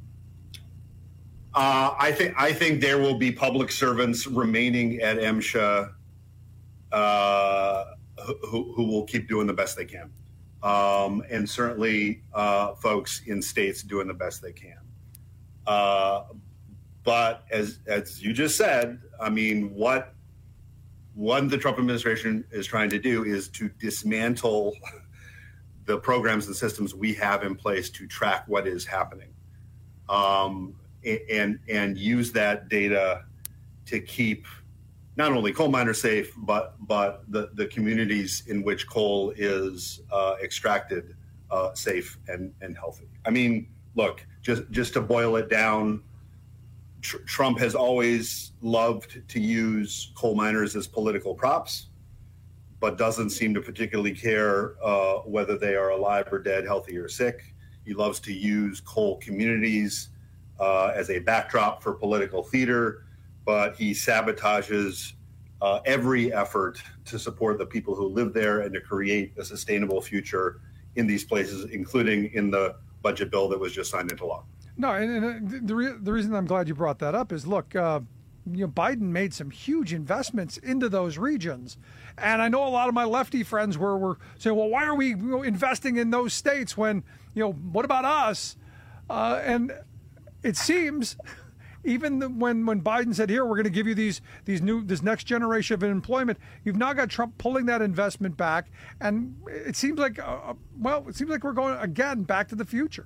Uh, I think I think there will be public servants remaining at MSHA uh, who, who will keep doing the best they can, um, and certainly uh, folks in states doing the best they can. Uh, but as as you just said, I mean, what? What the Trump administration is trying to do is to dismantle the programs and systems we have in place to track what is happening, um, and and use that data to keep not only coal miners safe, but but the, the communities in which coal is uh, extracted uh, safe and, and healthy. I mean, look, just just to boil it down, Tr- Trump has always loved to use coal miners as political props, but doesn't seem to particularly care uh, whether they are alive or dead, healthy or sick. He loves to use coal communities uh, as a backdrop for political theater, but he sabotages uh, every effort to support the people who live there and to create a sustainable future in these places, including in the budget bill that was just signed into law. No, and, and the, re- the reason I'm glad you brought that up is, look, uh, you know, Biden made some huge investments into those regions. And I know a lot of my lefty friends were, were saying, well, why are we you know, investing in those states when, you know, what about us? Uh, and it seems even the, when, when Biden said, here, we're going to give you these these new this next generation of employment, you've now got Trump pulling that investment back. And it seems like, uh, well, it seems like we're going, again, back to the future.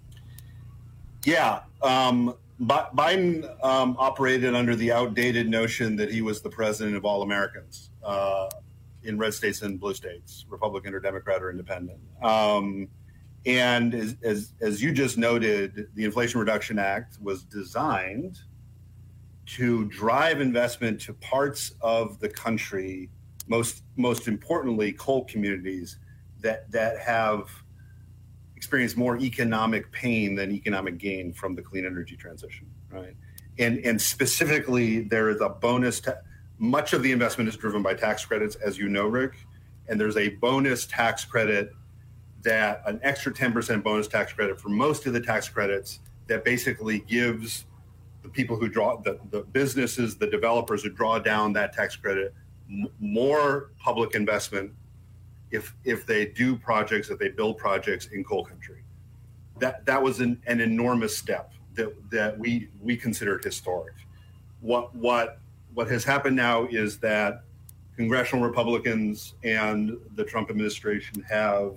Yeah. Um, Biden um, operated under the outdated notion that he was the president of all Americans uh, in red states and blue states, Republican or Democrat or independent. Um, and as, as, as you just noted, the Inflation Reduction Act was designed to drive investment to parts of the country, most most importantly, coal communities that that have experience more economic pain than economic gain from the clean energy transition, right? And and specifically, there is a bonus. Ta- much of the investment is driven by tax credits, as you know, Rick. And there's a bonus tax credit that an extra ten percent bonus tax credit for most of the tax credits that basically gives the people who draw the, the businesses, the developers who draw down that tax credit m- more public investment if if they do projects, if they build projects in coal country. That that was an, an enormous step that that we we considered historic. What what what has happened now is that congressional Republicans and the Trump administration have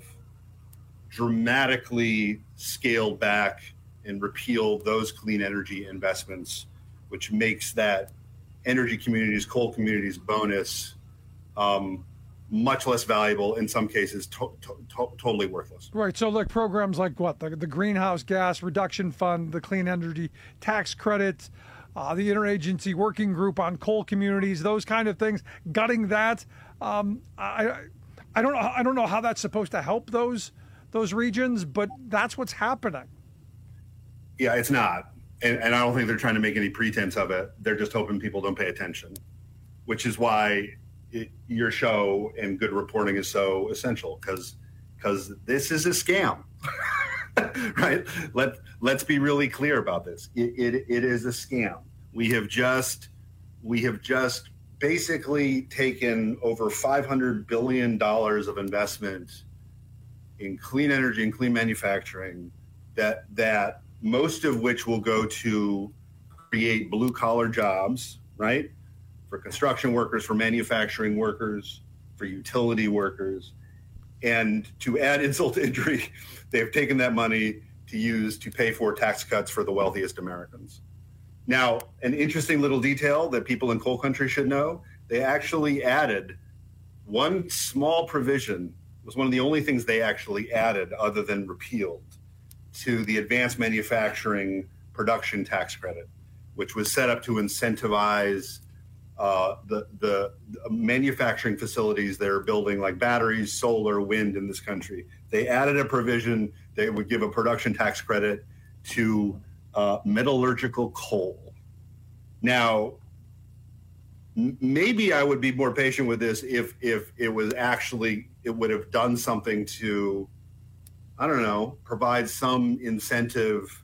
dramatically scaled back and repealed those clean energy investments, which makes that energy communities, coal communities bonus um, much less valuable, in some cases to- to- to- totally worthless. Right. So like programs like what? The, the Greenhouse Gas Reduction Fund, the Clean Energy Tax Credit, uh, the Interagency Working Group on Coal Communities, those kind of things, gutting that. Um, I, I don't know. I don't know how that's supposed to help those those regions, but that's what's happening. Yeah, it's not. And, and I don't think they're trying to make any pretense of it. They're just hoping people don't pay attention, which is why it, your show and good reporting is so essential, because because this is a scam, right? Let, let's be really clear about this. It, it, it is a scam. We have just we have just basically taken over five hundred billion dollars of investment in clean energy and clean manufacturing that that most of which will go to create blue collar jobs, right? For construction workers, for manufacturing workers, for utility workers. And to add insult to injury, they've taken that money to use to pay for tax cuts for the wealthiest Americans. Now, an interesting little detail that people in coal country should know, they actually added one small provision, was one of the only things they actually added other than repealed, to the advanced manufacturing production tax credit, which was set up to incentivize uh, the, the the manufacturing facilities that are building like batteries, solar, wind in this country. They added a provision that would give a production tax credit to uh, metallurgical coal. Now, m- maybe I would be more patient with this if if it was actually, it would have done something to, I don't know, provide some incentive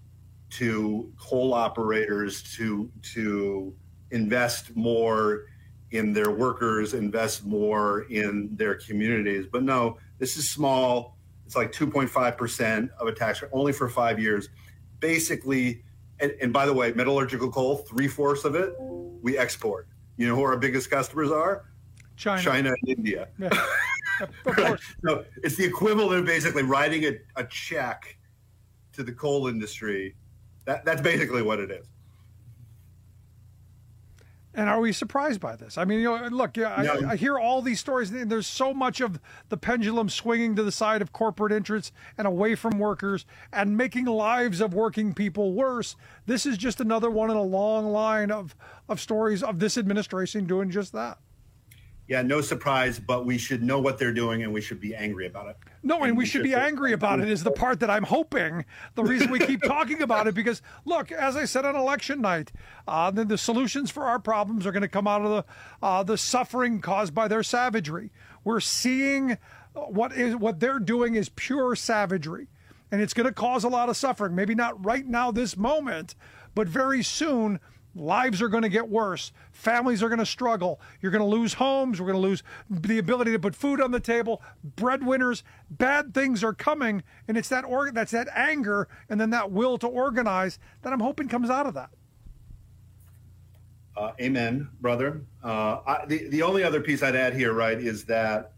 to coal operators to to invest more in their workers, invest more in their communities. But no, this is small. It's like two point five percent of a tax rate, only for five years. Basically, and, and by the way, metallurgical coal, three-fourths of it, we export. You know who our biggest customers are? China. China and India. Yeah. Right. So it's the equivalent of basically writing a, a check to the coal industry. That, that's basically what it is. And are we surprised by this? I mean, you know, look, I, No. I hear all these stories, and there's so much of the pendulum swinging to the side of corporate interests and away from workers and making lives of working people worse. This is just another one in a long line of, of stories of this administration doing just that. yeah, no surprise, but we should know what they're doing and we should be angry about it. No, and, and we, we should be angry about it is the part that I'm hoping. The reason we keep talking about it, because, look, as I said on election night, uh, the, the solutions for our problems are going to come out of the uh, the suffering caused by their savagery. We're seeing what is what they're doing is pure savagery, and it's going to cause a lot of suffering. Maybe not right now, this moment, but very soon. Lives are going to get worse. Families are going to struggle. You're going to lose homes. We're going to lose the ability to put food on the table. Breadwinners, bad things are coming, and it's that or- that's that anger and then that will to organize that I'm hoping comes out of that. Uh, amen, brother. Uh, I, the, the only other piece I'd add here, right, is that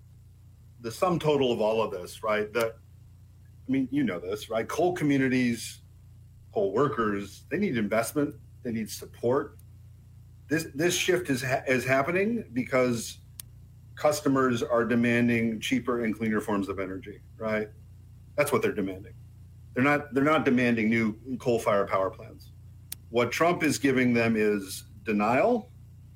the sum total of all of this, right, the, I mean, you know this, right, coal communities, coal workers, they need investment. They need support. This this shift is ha- is happening because customers are demanding cheaper and cleaner forms of energy, right? That's what they're demanding. They're not they're not demanding new coal-fired power plants. What Trump is giving them is denial,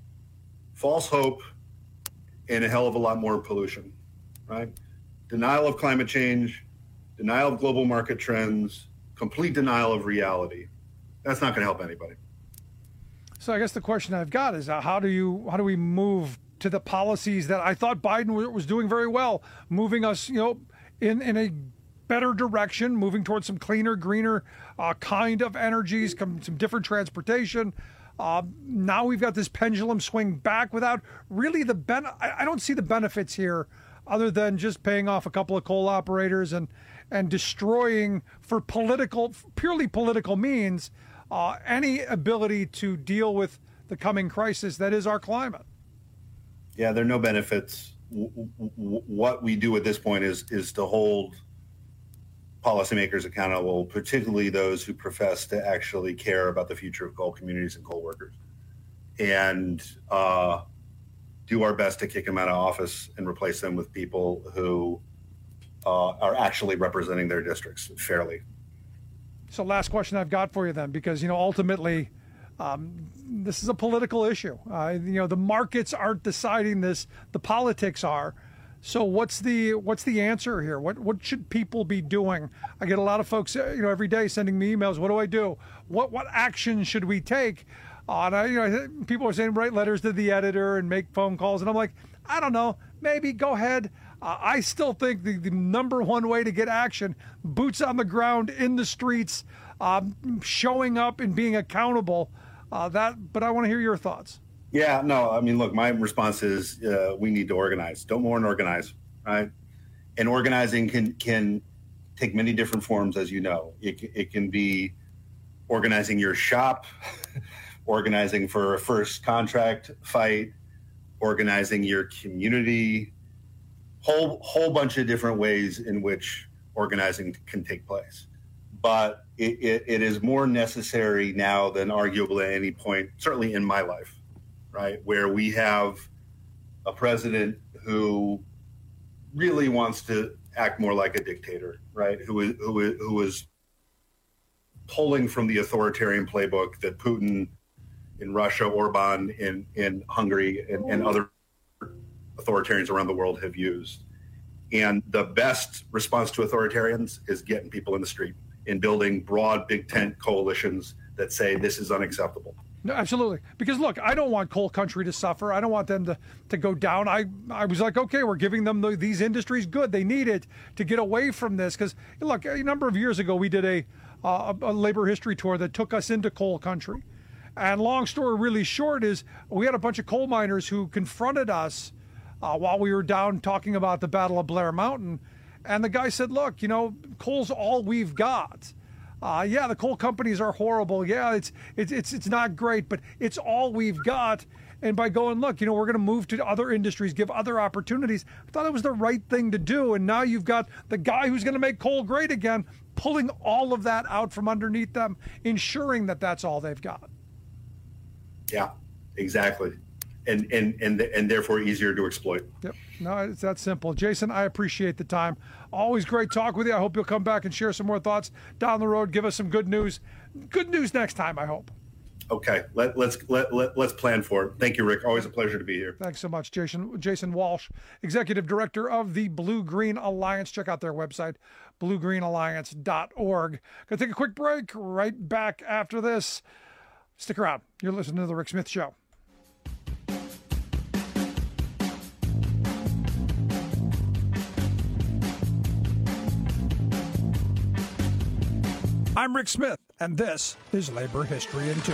false hope, and a hell of a lot more pollution, right? Denial of climate change, denial of global market trends, complete denial of reality. That's not going to help anybody. So I guess the question I've got is uh, how do you how do we move to the policies that I thought Biden was doing very well, moving us, you know, in, in a better direction, moving towards some cleaner, greener uh, kind of energies, some, some different transportation. Uh, now we've got this pendulum swing back without really the ben. I, I don't see the benefits here, other than just paying off a couple of coal operators and and destroying for political, purely political means. Uh, any ability to deal with the coming crisis that is our climate. Yeah, there are no benefits. W- w- what we do at this point is is to hold policymakers accountable, particularly those who profess to actually care about the future of coal communities and coal workers, and uh, do our best to kick them out of office and replace them with people who uh, are actually representing their districts fairly. So last question I've got for you then, because, you know, ultimately um, this is a political issue. Uh, you know, the markets aren't deciding this, the politics are. So what's the what's the answer here? What what should people be doing? I get a lot of folks, you know, every day sending me emails. What do I do? What what action should we take? Uh, and I, you know, people are saying write letters to the editor and make phone calls, and I'm like, I don't know. Maybe go ahead. Uh, I still think the, the number one way to get action, boots on the ground in the streets, um, showing up and being accountable. Uh, that, but I want to hear your thoughts. Yeah, no, I mean, look, my response is uh, we need to organize. Don't more and organize, right? And organizing can can take many different forms, as you know. It it can be organizing your shop, organizing for a first contract fight, organizing your community. Whole whole bunch of different ways in which organizing can take place, but it, it, it is more necessary now than arguably at any point, certainly in my life, right, where we have a president who really wants to act more like a dictator, right, who is who is, who is pulling from the authoritarian playbook that Putin in Russia, Orban in in Hungary, and, and other authoritarians around the world have used. And the best response to authoritarians is getting people in the street and building broad big tent coalitions that say this is unacceptable. No, absolutely. Because look, I don't want coal country to suffer. I don't want them to, to go down. I, I was like, okay, we're giving them the, these industries good. They need it to get away from this. Because look, a number of years ago, we did a, uh, a labor history tour that took us into coal country. And long story really short is we had a bunch of coal miners who confronted us Uh, while we were down talking about the Battle of Blair Mountain. And the guy said, look, you know, coal's all we've got. Uh, yeah, the coal companies are horrible. Yeah, it's, it's, it's, it's not great, but it's all we've got. And by going, look, you know, we're going to move to other industries, give other opportunities. I thought it was the right thing to do. And now you've got the guy who's going to make coal great again, pulling all of that out from underneath them, ensuring that that's all they've got. Yeah, exactly. And, and and and therefore easier to exploit. Yep. No, it's that simple. Jason, I appreciate the time. Always great talk with you. I hope you'll come back and share some more thoughts down the road. Give us some good news. Good news next time, I hope. Okay, let, let's let, let, let's plan for it. Thank you, Rick. Always a pleasure to be here. Thanks so much, Jason. Jason Walsh, Executive Director of the Blue Green Alliance. Check out their website, blue green alliance dot org. Gonna take a quick break. Right back after this. Stick around. You're listening to The Rick Smith Show. I'm Rick Smith, and this is Labor History in Two.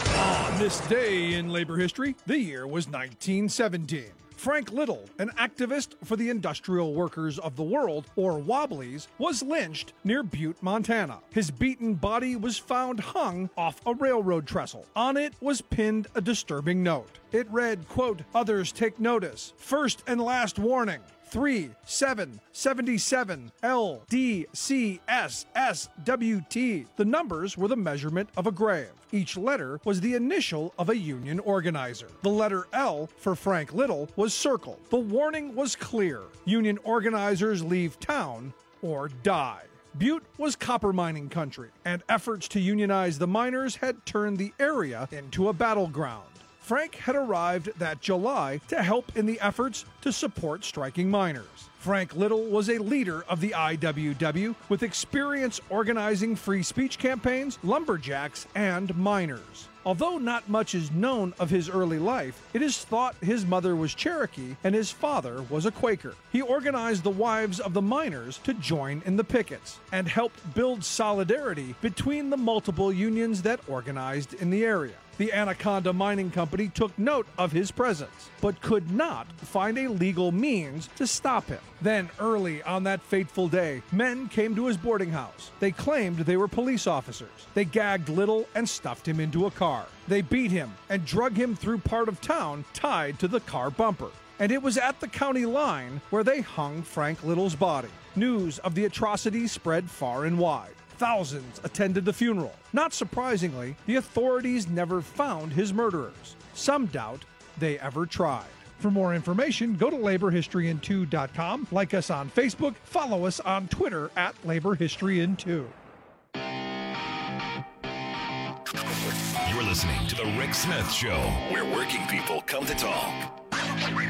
On this day in labor history, the year was nineteen seventeen. Frank Little, an activist for the Industrial Workers of the World, or Wobblies, was lynched near Butte, Montana. His beaten body was found hung off a railroad trestle. On it was pinned a disturbing note. It read, quote, "Others take notice. First and last warning. three seven seventy-seven L D C S S W T. The numbers were the measurement of a grave. Each letter was the initial of a union organizer. The letter L for Frank Little was circled. The warning was clear. Union organizers leave town or die. Butte was copper mining country, and efforts to unionize the miners had turned the area into a battleground. Frank had arrived that July to help in the efforts to support striking miners. Frank Little was a leader of the I W W with experience organizing free speech campaigns, lumberjacks, and miners. Although not much is known of his early life, it is thought his mother was Cherokee and his father was a Quaker. He organized the wives of the miners to join in the pickets and helped build solidarity between the multiple unions that organized in the area. The Anaconda Mining Company took note of his presence, but could not find a legal means to stop him. Then, early on that fateful day, men came to his boarding house. They claimed they were police officers. They gagged Little and stuffed him into a car. They beat him and drug him through part of town tied to the car bumper. And it was at the county line where they hung Frank Little's body. News of the atrocity spread far and wide. Thousands attended the funeral. Not surprisingly, the authorities never found his murderers. Some doubt they ever tried. For more information, go to labor history in two dot com, like us on Facebook, follow us on Twitter at labor history in two. You're listening to The Rick Smith Show, where working people come to talk. I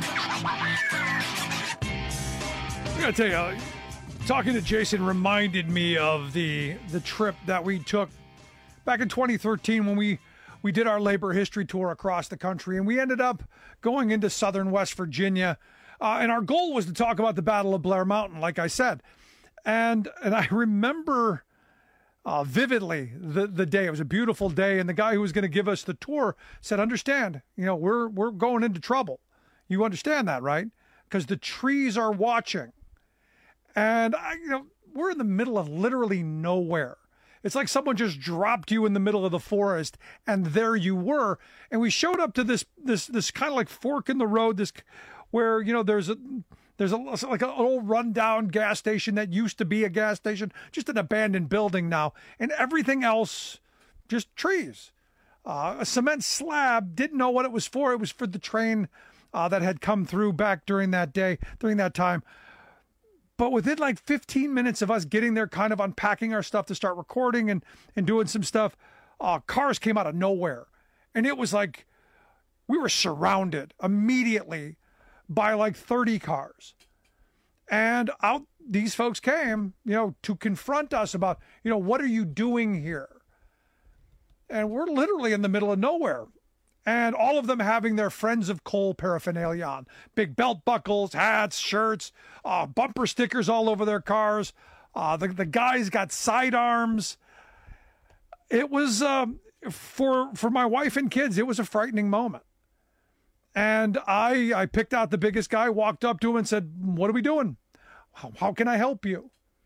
gotta tell you, talking to Jason reminded me of the the trip that we took back in twenty thirteen when we, we did our labor history tour across the country, and we ended up going into southern West Virginia. Uh, and our goal was to talk about the Battle of Blair Mountain, like I said. And and I remember uh, vividly the, the day. It was a beautiful day, and the guy who was going to give us the tour said, understand, you know, we're we're going into trouble. You understand that, right? Because the trees are watching. And, I, you know, we're in the middle of literally nowhere. It's like someone just dropped you in the middle of the forest, and there you were. And we showed up to this this this kind of like fork in the road, this where, you know, there's a there's a like an old rundown gas station that used to be a gas station, just an abandoned building now, and everything else just trees. Uh, a cement slab, didn't know what it was for. It was for the train uh, that had come through back during that day, during that time. But within like fifteen minutes of us getting there, kind of unpacking our stuff to start recording and, and doing some stuff, uh, cars came out of nowhere. And it was like we were surrounded immediately by like thirty cars. And out these folks came, you know, to confront us about, you know, what are you doing here? And we're literally in the middle of nowhere. And all of them having their Friends of Coal paraphernalia on. Big belt buckles, hats, shirts, uh, bumper stickers all over their cars. Uh, the, the guys got sidearms. It was, um, for for my wife and kids, it was a frightening moment. And I I picked out the biggest guy, walked up to him and said, what are we doing? How, how can I help you?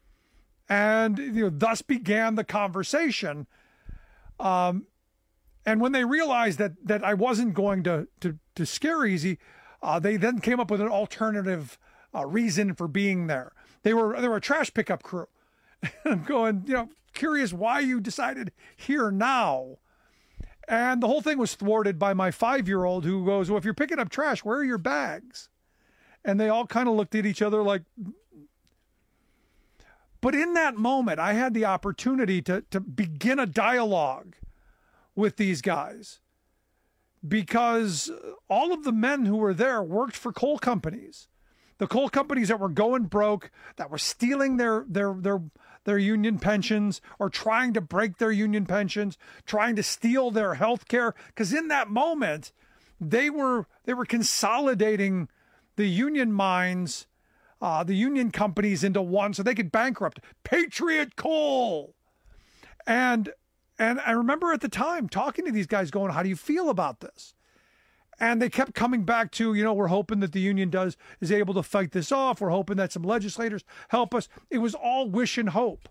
And you know, thus began the conversation. Um. And when they realized that that I wasn't going to to, to scare easy, uh, they then came up with an alternative uh, reason for being there. They were they were a trash pickup crew. I'm going, you know, curious why you decided here now. And the whole thing was thwarted by my five-year-old who goes, well, if you're picking up trash, where are your bags? And they all kind of looked at each other like. But in that moment, I had the opportunity to to begin a dialogue with these guys because all of the men who were there worked for coal companies. The coal companies that were going broke, that were stealing their their their their union pensions or trying to break their union pensions, trying to steal their health care. Because in that moment, they were they were consolidating the union mines, uh, the union companies into one so they could bankrupt Patriot Coal. And and I remember at the time talking to these guys going, how do you feel about this? And they kept coming back to, you know, we're hoping that the union does is able to fight this off. We're hoping that some legislators help us. It was all wish and hope.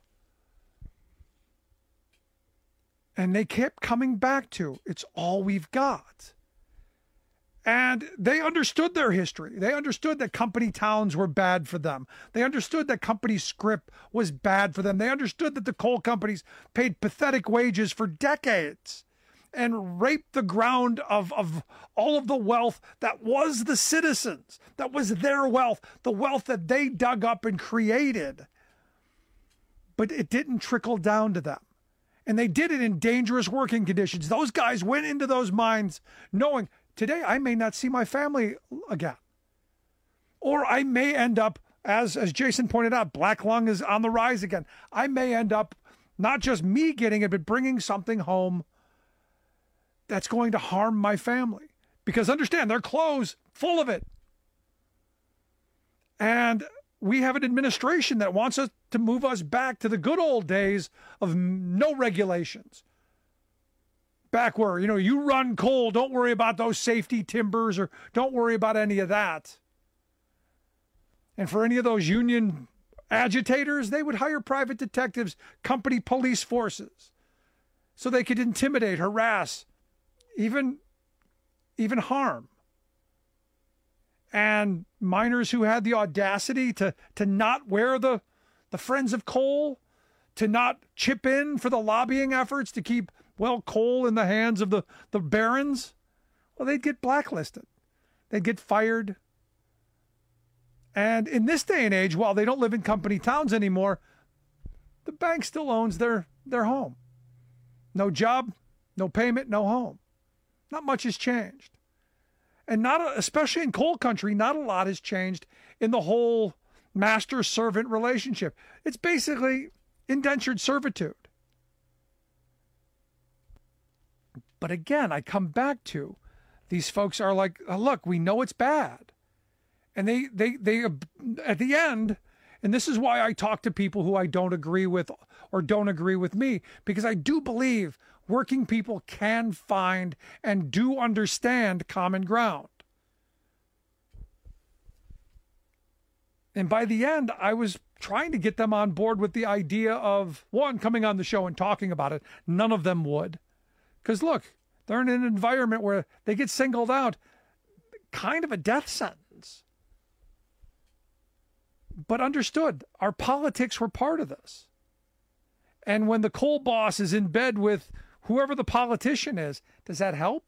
And they kept coming back to, it's all we've got. And they understood their history. They understood that company towns were bad for them. They understood that company script was bad for them. They understood that the coal companies paid pathetic wages for decades and raped the ground of, of all of the wealth that was the citizens, that was their wealth, the wealth that they dug up and created. But it didn't trickle down to them. And they did it in dangerous working conditions. Those guys went into those mines knowing, today I may not see my family again. Or I may end up, as, as Jason pointed out, black lung is on the rise again. I may end up not just me getting it, but bringing something home that's going to harm my family. Because understand, their clothes full of it. And we have an administration that wants us to move us back to the good old days of no regulations. Back where, you know, you run coal, don't worry about those safety timbers or don't worry about any of that. And for any of those union agitators, they would hire private detectives, company police forces, so they could intimidate, harass, even, even harm. And miners who had the audacity to, to not wear the, the Friends of Coal, to not chip in for the lobbying efforts to keep, well, coal in the hands of the, the barons, well, they'd get blacklisted. They'd get fired. And in this day and age, while they don't live in company towns anymore, the bank still owns their, their home. No job, no payment, no home. Not much has changed. And not a, especially in coal country, not a lot has changed in the whole master-servant relationship. It's basically indentured servitude. But again, I come back to, these folks are like, oh, look, we know it's bad. And they, they, they, at the end, and this is why I talk to people who I don't agree with or don't agree with me, because I do believe working people can find and do understand common ground. And by the end, I was trying to get them on board with the idea of, one, coming on the show and talking about it. None of them would. Because look, they're in an environment where they get singled out, kind of a death sentence. But understood, our politics were part of this. And when the coal boss is in bed with whoever the politician is, does that help?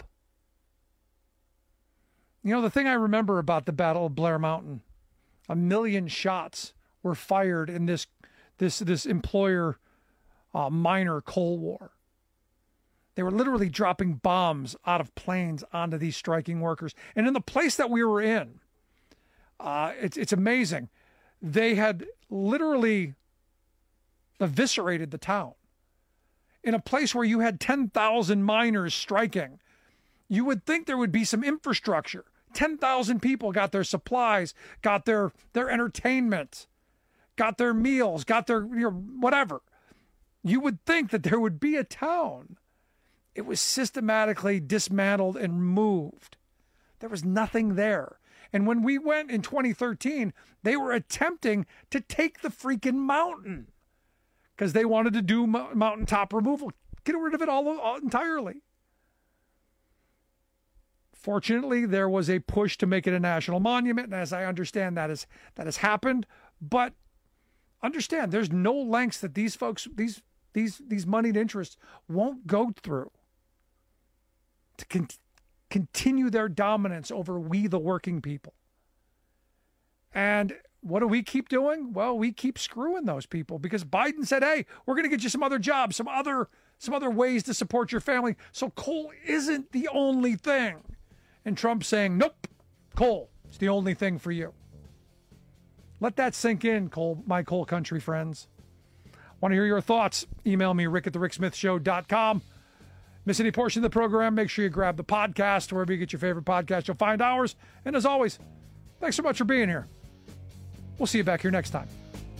You know, the thing I remember about the Battle of Blair Mountain, a million shots were fired in this this this employer uh, miner coal war. They were literally dropping bombs out of planes onto these striking workers. And in the place that we were in, uh, it's it's amazing. They had literally eviscerated the town. In a place where you had ten thousand miners striking, you would think there would be some infrastructure. ten thousand people got their supplies, got their, their entertainment, got their meals, got their, you know, whatever. You would think that there would be a town. It was systematically dismantled and moved. There was nothing there. And when we went in twenty thirteen, they were attempting to take the freaking mountain because they wanted to do mountaintop removal, get rid of it all, all entirely. Fortunately, there was a push to make it a national monument, and as I understand, that is that has happened. But understand, there's no lengths that these folks, these these these moneyed interests, won't go through to con- continue their dominance over we, the working people. And what do we keep doing? Well, we keep screwing those people because Biden said, "Hey, we're going to get you some other jobs, some other some other ways to support your family. So coal isn't the only thing. And Trump saying, nope, coal is the only thing for you. Let that sink in, coal, my coal country friends. Want to hear your thoughts? Email me, rick at the rick smith show dot com. Miss any portion of the program, make sure you grab the podcast wherever you get your favorite podcast. You'll find ours. And as always, thanks so much for being here. We'll see you back here next time.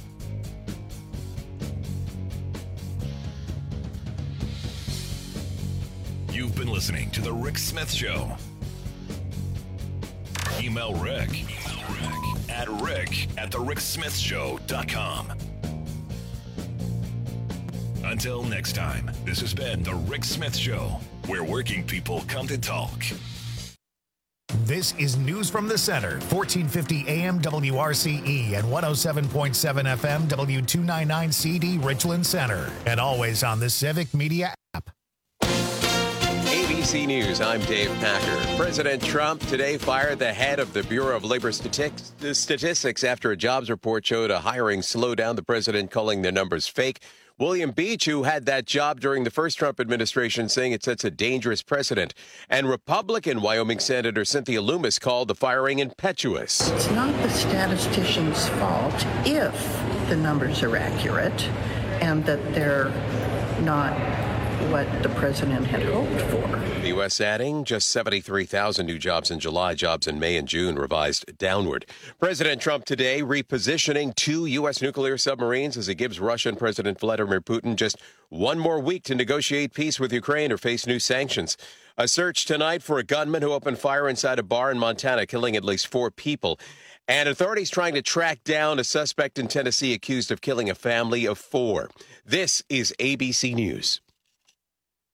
You've been listening to The Rick Smith Show. Email Rick, Email Rick at rick at the rick smith show dot com. Until next time, this has been The Rick Smith Show, where working people come to talk. This is News from the Center, fourteen fifty A M W R C E and one oh seven point seven F M W two ninety-nine C D Richland Center. And always on the Civic Media app. A B C News, I'm Dave Packer. President Trump today fired the head of the Bureau of Labor Statistics after a jobs report showed a hiring slowdown, the president calling the numbers fake. William Beach, who had that job during the first Trump administration, saying it sets a dangerous precedent. And Republican Wyoming Senator Cynthia Lummis called the firing impetuous. It's not the statistician's fault if the numbers are accurate and that they're not what the president had hoped for. The U S adding just seventy-three thousand new jobs in July, jobs in May and June revised downward. President Trump today repositioning two U S nuclear submarines as he gives Russian President Vladimir Putin just one more week to negotiate peace with Ukraine or face new sanctions. A search tonight for a gunman who opened fire inside a bar in Montana, killing at least four people. And authorities trying to track down a suspect in Tennessee accused of killing a family of four. This is A B C News.